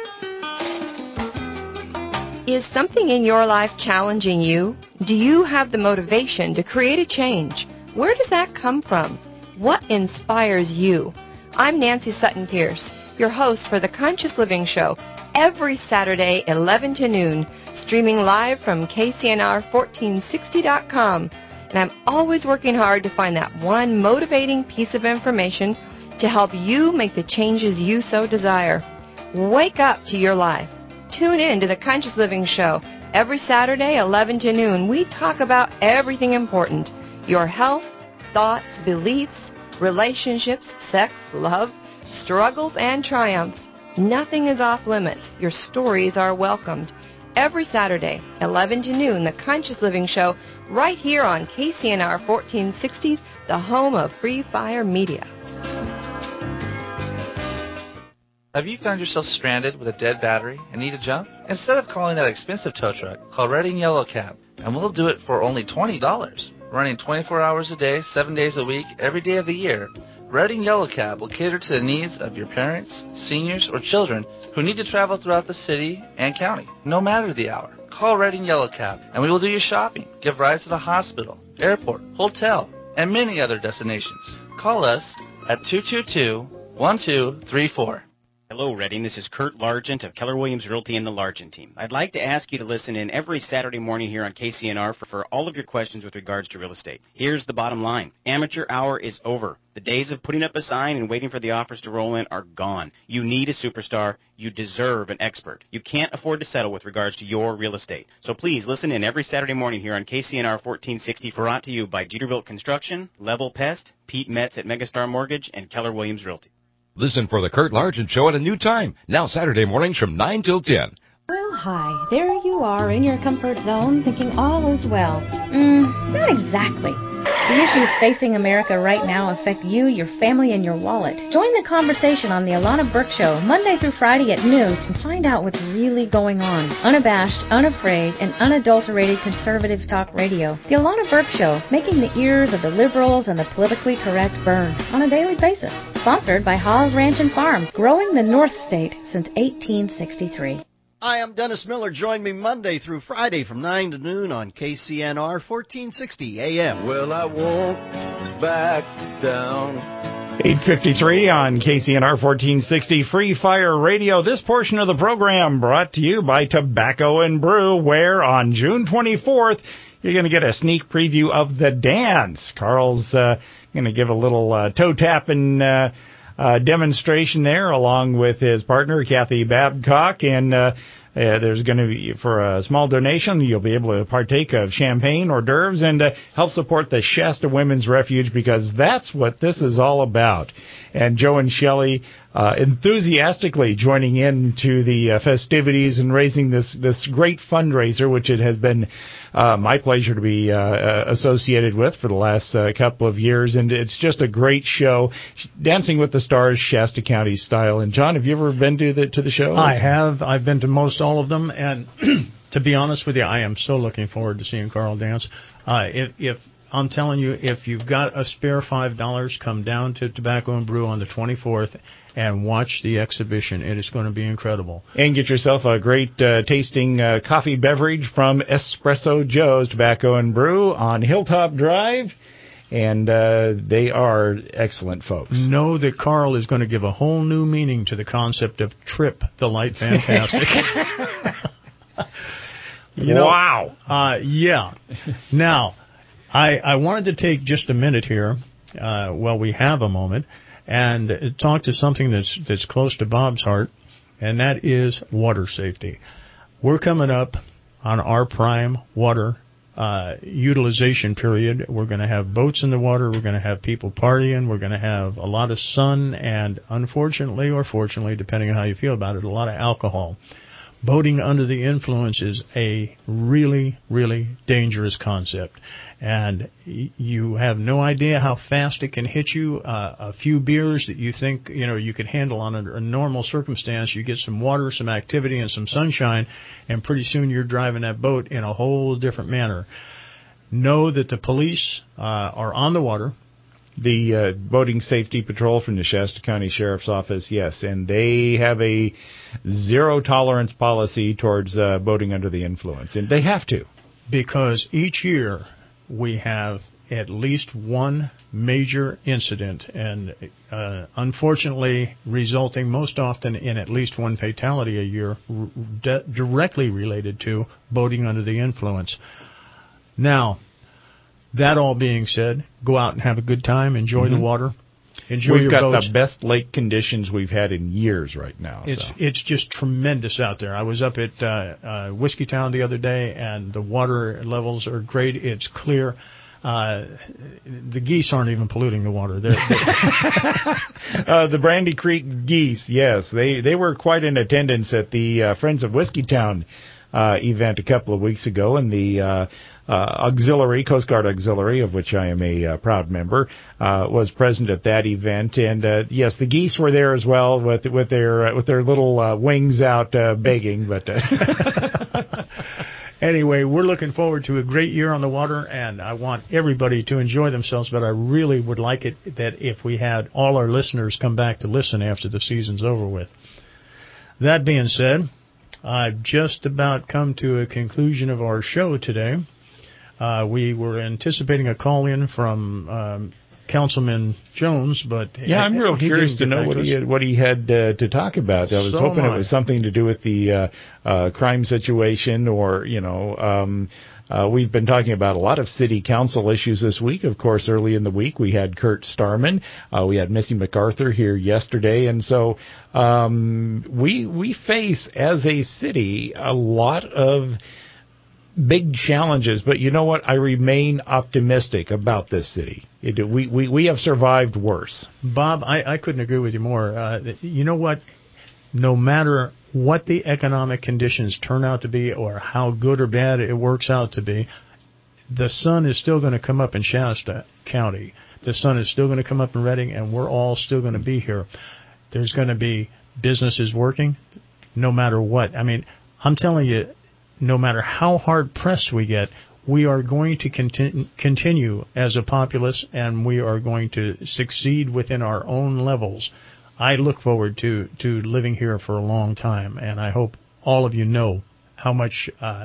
Is something in your life challenging you? Do you have the motivation to create a change? Where does that come from? What inspires you? I'm Nancy Sutton Pierce, your host for the Conscious Living Show, every Saturday, eleven to noon, streaming live from K C N R fourteen sixty dot com. And I'm always working hard to find that one motivating piece of information to help you make the changes you so desire. Wake up to your life. Tune in to the Conscious Living Show. Every Saturday, eleven to noon, we talk about everything important. Your health, thoughts, beliefs, relationships, sex, love, struggles, and triumphs. Nothing is off limits. Your stories are welcomed. Every Saturday, eleven to noon, the Conscious Living Show, right here on K C N R fourteen sixty, the home of Free Fire Media. Have you found yourself stranded with a dead battery and need a jump? Instead of calling that expensive tow truck, call Redding Yellow Cab, and we'll do it for only twenty dollars. Running twenty-four hours a day, seven days a week, every day of the year, Redding Yellow Cab will cater to the needs of your parents, seniors, or children who need to travel throughout the city and county, no matter the hour. Call Redding Yellow Cab, and we will do your shopping, give rides to the hospital, airport, hotel, and many other destinations. Call us at two two two, one two three four. Hello, Reading. This is Kurt Largent of Keller Williams Realty and the Largent team. I'd like to ask you to listen in every Saturday morning here on K C N R for, for all of your questions with regards to real estate. Here's the bottom line. Amateur hour is over. The days of putting up a sign and waiting for the offers to roll in are gone. You need a superstar. You deserve an expert. You can't afford to settle with regards to your real estate. So please listen in every Saturday morning here on K C N R fourteen sixty, brought to you by Jeterbilt Construction, Level Pest, Pete Metz at Megastar Mortgage, and Keller Williams Realty. Listen for the Kurt Largent Show at a new time, now Saturday mornings from nine till ten. Well, hi. There you are in your comfort zone thinking all is well. Mm, not exactly. The issues facing America right now affect you, your family, and your wallet. Join the conversation on the Alana Burke Show, Monday through Friday at noon, and find out what's really going on. Unabashed, unafraid, and unadulterated conservative talk radio. The Alana Burke Show, making the ears of the liberals and the politically correct burn on a daily basis. Sponsored by Hawes Ranch and Farm, growing the North State since eighteen sixty-three. Hi, I'm Dennis Miller. Join me Monday through Friday from nine to noon on K C N R fourteen sixty A M. Well, I won't back down. eight fifty-three on K C N R fourteen sixty Free Fire Radio. This portion of the program brought to you by Tobacco and Brew, where on June twenty-fourth, you're going to get a sneak preview of The Dance. Carl's uh, going to give a little uh, toe-tapping uh, uh, demonstration there, along with his partner, Kathy Babcock, and uh, Uh, there's going to be, for a small donation, you'll be able to partake of champagne, hors d'oeuvres, and uh, help support the Shasta Women's Refuge, because that's what this is all about. And Joe and Shelley uh, enthusiastically joining in to the uh, festivities and raising this, this great fundraiser, which it has been uh, my pleasure to be uh, associated with for the last uh, couple of years. And it's just a great show, Dancing with the Stars, Shasta County style. And John, have you ever been to the to the show? I have. I've been to most all of them, and to be honest with you, I am so looking forward to seeing Carl dance. Uh, if, if I'm telling you, if you've got a spare five dollars, come down to Tobacco and Brew on the twenty-fourth and watch the exhibition. It is going to be incredible. And get yourself a great uh, tasting uh, coffee beverage from Espresso Joe's Tobacco and Brew on Hilltop Drive. And uh, they are excellent folks. Know that Carl is going to give a whole new meaning to the concept of Trip the Light Fantastic. you know, wow. Uh, yeah. Now, I, I wanted to take just a minute here, uh, well, we have a moment, and talk to something that's that's close to Bob's heart, and that is water safety. We're coming up on our prime water uh, utilization period. We're going to have boats in the water. We're going to have people partying. We're going to have a lot of sun, and unfortunately or fortunately, depending on how you feel about it, a lot of alcohol. Boating under the influence is a really, really dangerous concept. And you have no idea how fast it can hit you. Uh, a few beers that you think, you know, you could handle on a, a normal circumstance, you get some water, some activity, and some sunshine, and pretty soon you're driving that boat in a whole different manner. Know that the police uh, are on the water. The uh, Boating Safety Patrol from the Shasta County Sheriff's Office, yes, and they have a zero-tolerance policy towards uh, boating under the influence, and they have to. Because each year we have at least one major incident, and uh, unfortunately resulting most often in at least one fatality a year, d- directly related to boating under the influence. Now, that all being said, go out and have a good time, enjoy mm-hmm. the water, enjoy we've your got boats. The best lake conditions we've had in years right now. It's so. it's just tremendous out there. I was up at uh, uh, Whiskey Town the other day, and the water levels are great. It's clear. Uh, the geese aren't even polluting the water. They're, they're uh, the Brandy Creek geese, yes, they they were quite in attendance at the uh, Friends of Whiskey Town uh, event a couple of weeks ago, and the uh, uh, auxiliary, Coast Guard auxiliary, of which I am a uh, proud member, uh, was present at that event. And uh, yes, the geese were there as well with with their uh, with their little uh, wings out uh, begging. But uh, anyway, we're looking forward to a great year on the water, and I want everybody to enjoy themselves. But I really would like it that if we had all our listeners come back to listen after the season's over with. That being said, I've just about come to a conclusion of our show today. Uh, we were anticipating a call-in from um, Councilman Jones, but yeah, I'm real curious to know what he had, what he had uh, to talk about. I was so hoping it was something to do with the uh, uh, crime situation, or you know. Um, Uh, we've been talking about a lot of city council issues this week. Of course, early in the week, we had Kurt Starman. Uh, we had Missy MacArthur here yesterday. And so um, we we face, as a city, a lot of big challenges. But you know what? I remain optimistic about this city. It, we, we, we have survived worse. Bob, I, I couldn't agree with you more. Uh, you know what? No matter what the economic conditions turn out to be or how good or bad it works out to be, the sun is still going to come up in Shasta County. The sun is still going to come up in Reading, and we're all still going to be here. There's going to be businesses working no matter what. I mean, I'm telling you, no matter how hard pressed we get, we are going to conti- continue as a populace, and we are going to succeed within our own levels. I look forward to, to living here for a long time, and I hope all of you know how much uh,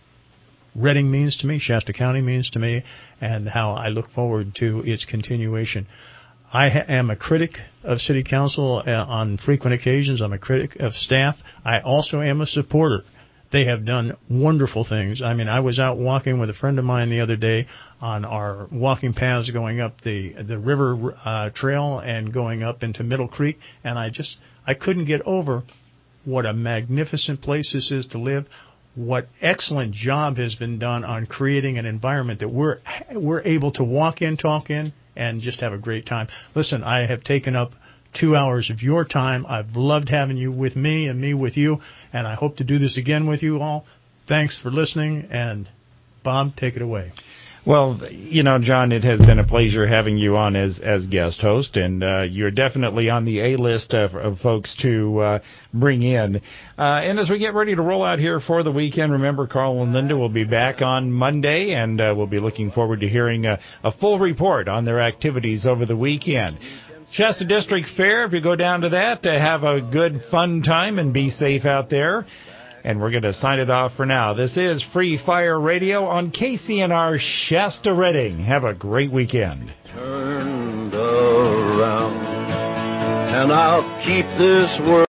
Reading means to me, Shasta County means to me, and how I look forward to its continuation. I ha- am a critic of City Council uh, on frequent occasions. I'm a critic of staff. I also am a supporter. They have done wonderful things. I mean, I was out walking with a friend of mine the other day on our walking paths going up the the river uh, trail and going up into Middle Creek, and I just I couldn't get over what a magnificent place this is to live. What excellent job has been done on creating an environment that we're we're able to walk in, talk in, and just have a great time. Listen, I have taken up two hours of your time. I've loved having you with me and me with you, and I hope to do this again with you all. Thanks for listening, and Bob, take it away. Well, you know, John, it has been a pleasure having you on as as guest host, and uh, you're definitely on the A-list of, of folks to uh, bring in. Uh, and as we get ready to roll out here for the weekend, remember, Carl and Linda will be back on Monday, and uh, we'll be looking forward to hearing a, a full report on their activities over the weekend. Shasta District Fair, if you go down to that, uh, have a good, fun time and be safe out there. And we're going to sign it off for now. This is Free Fire Radio on K C N R Shasta Reading. Have a great weekend. Turned around, and I'll keep this world.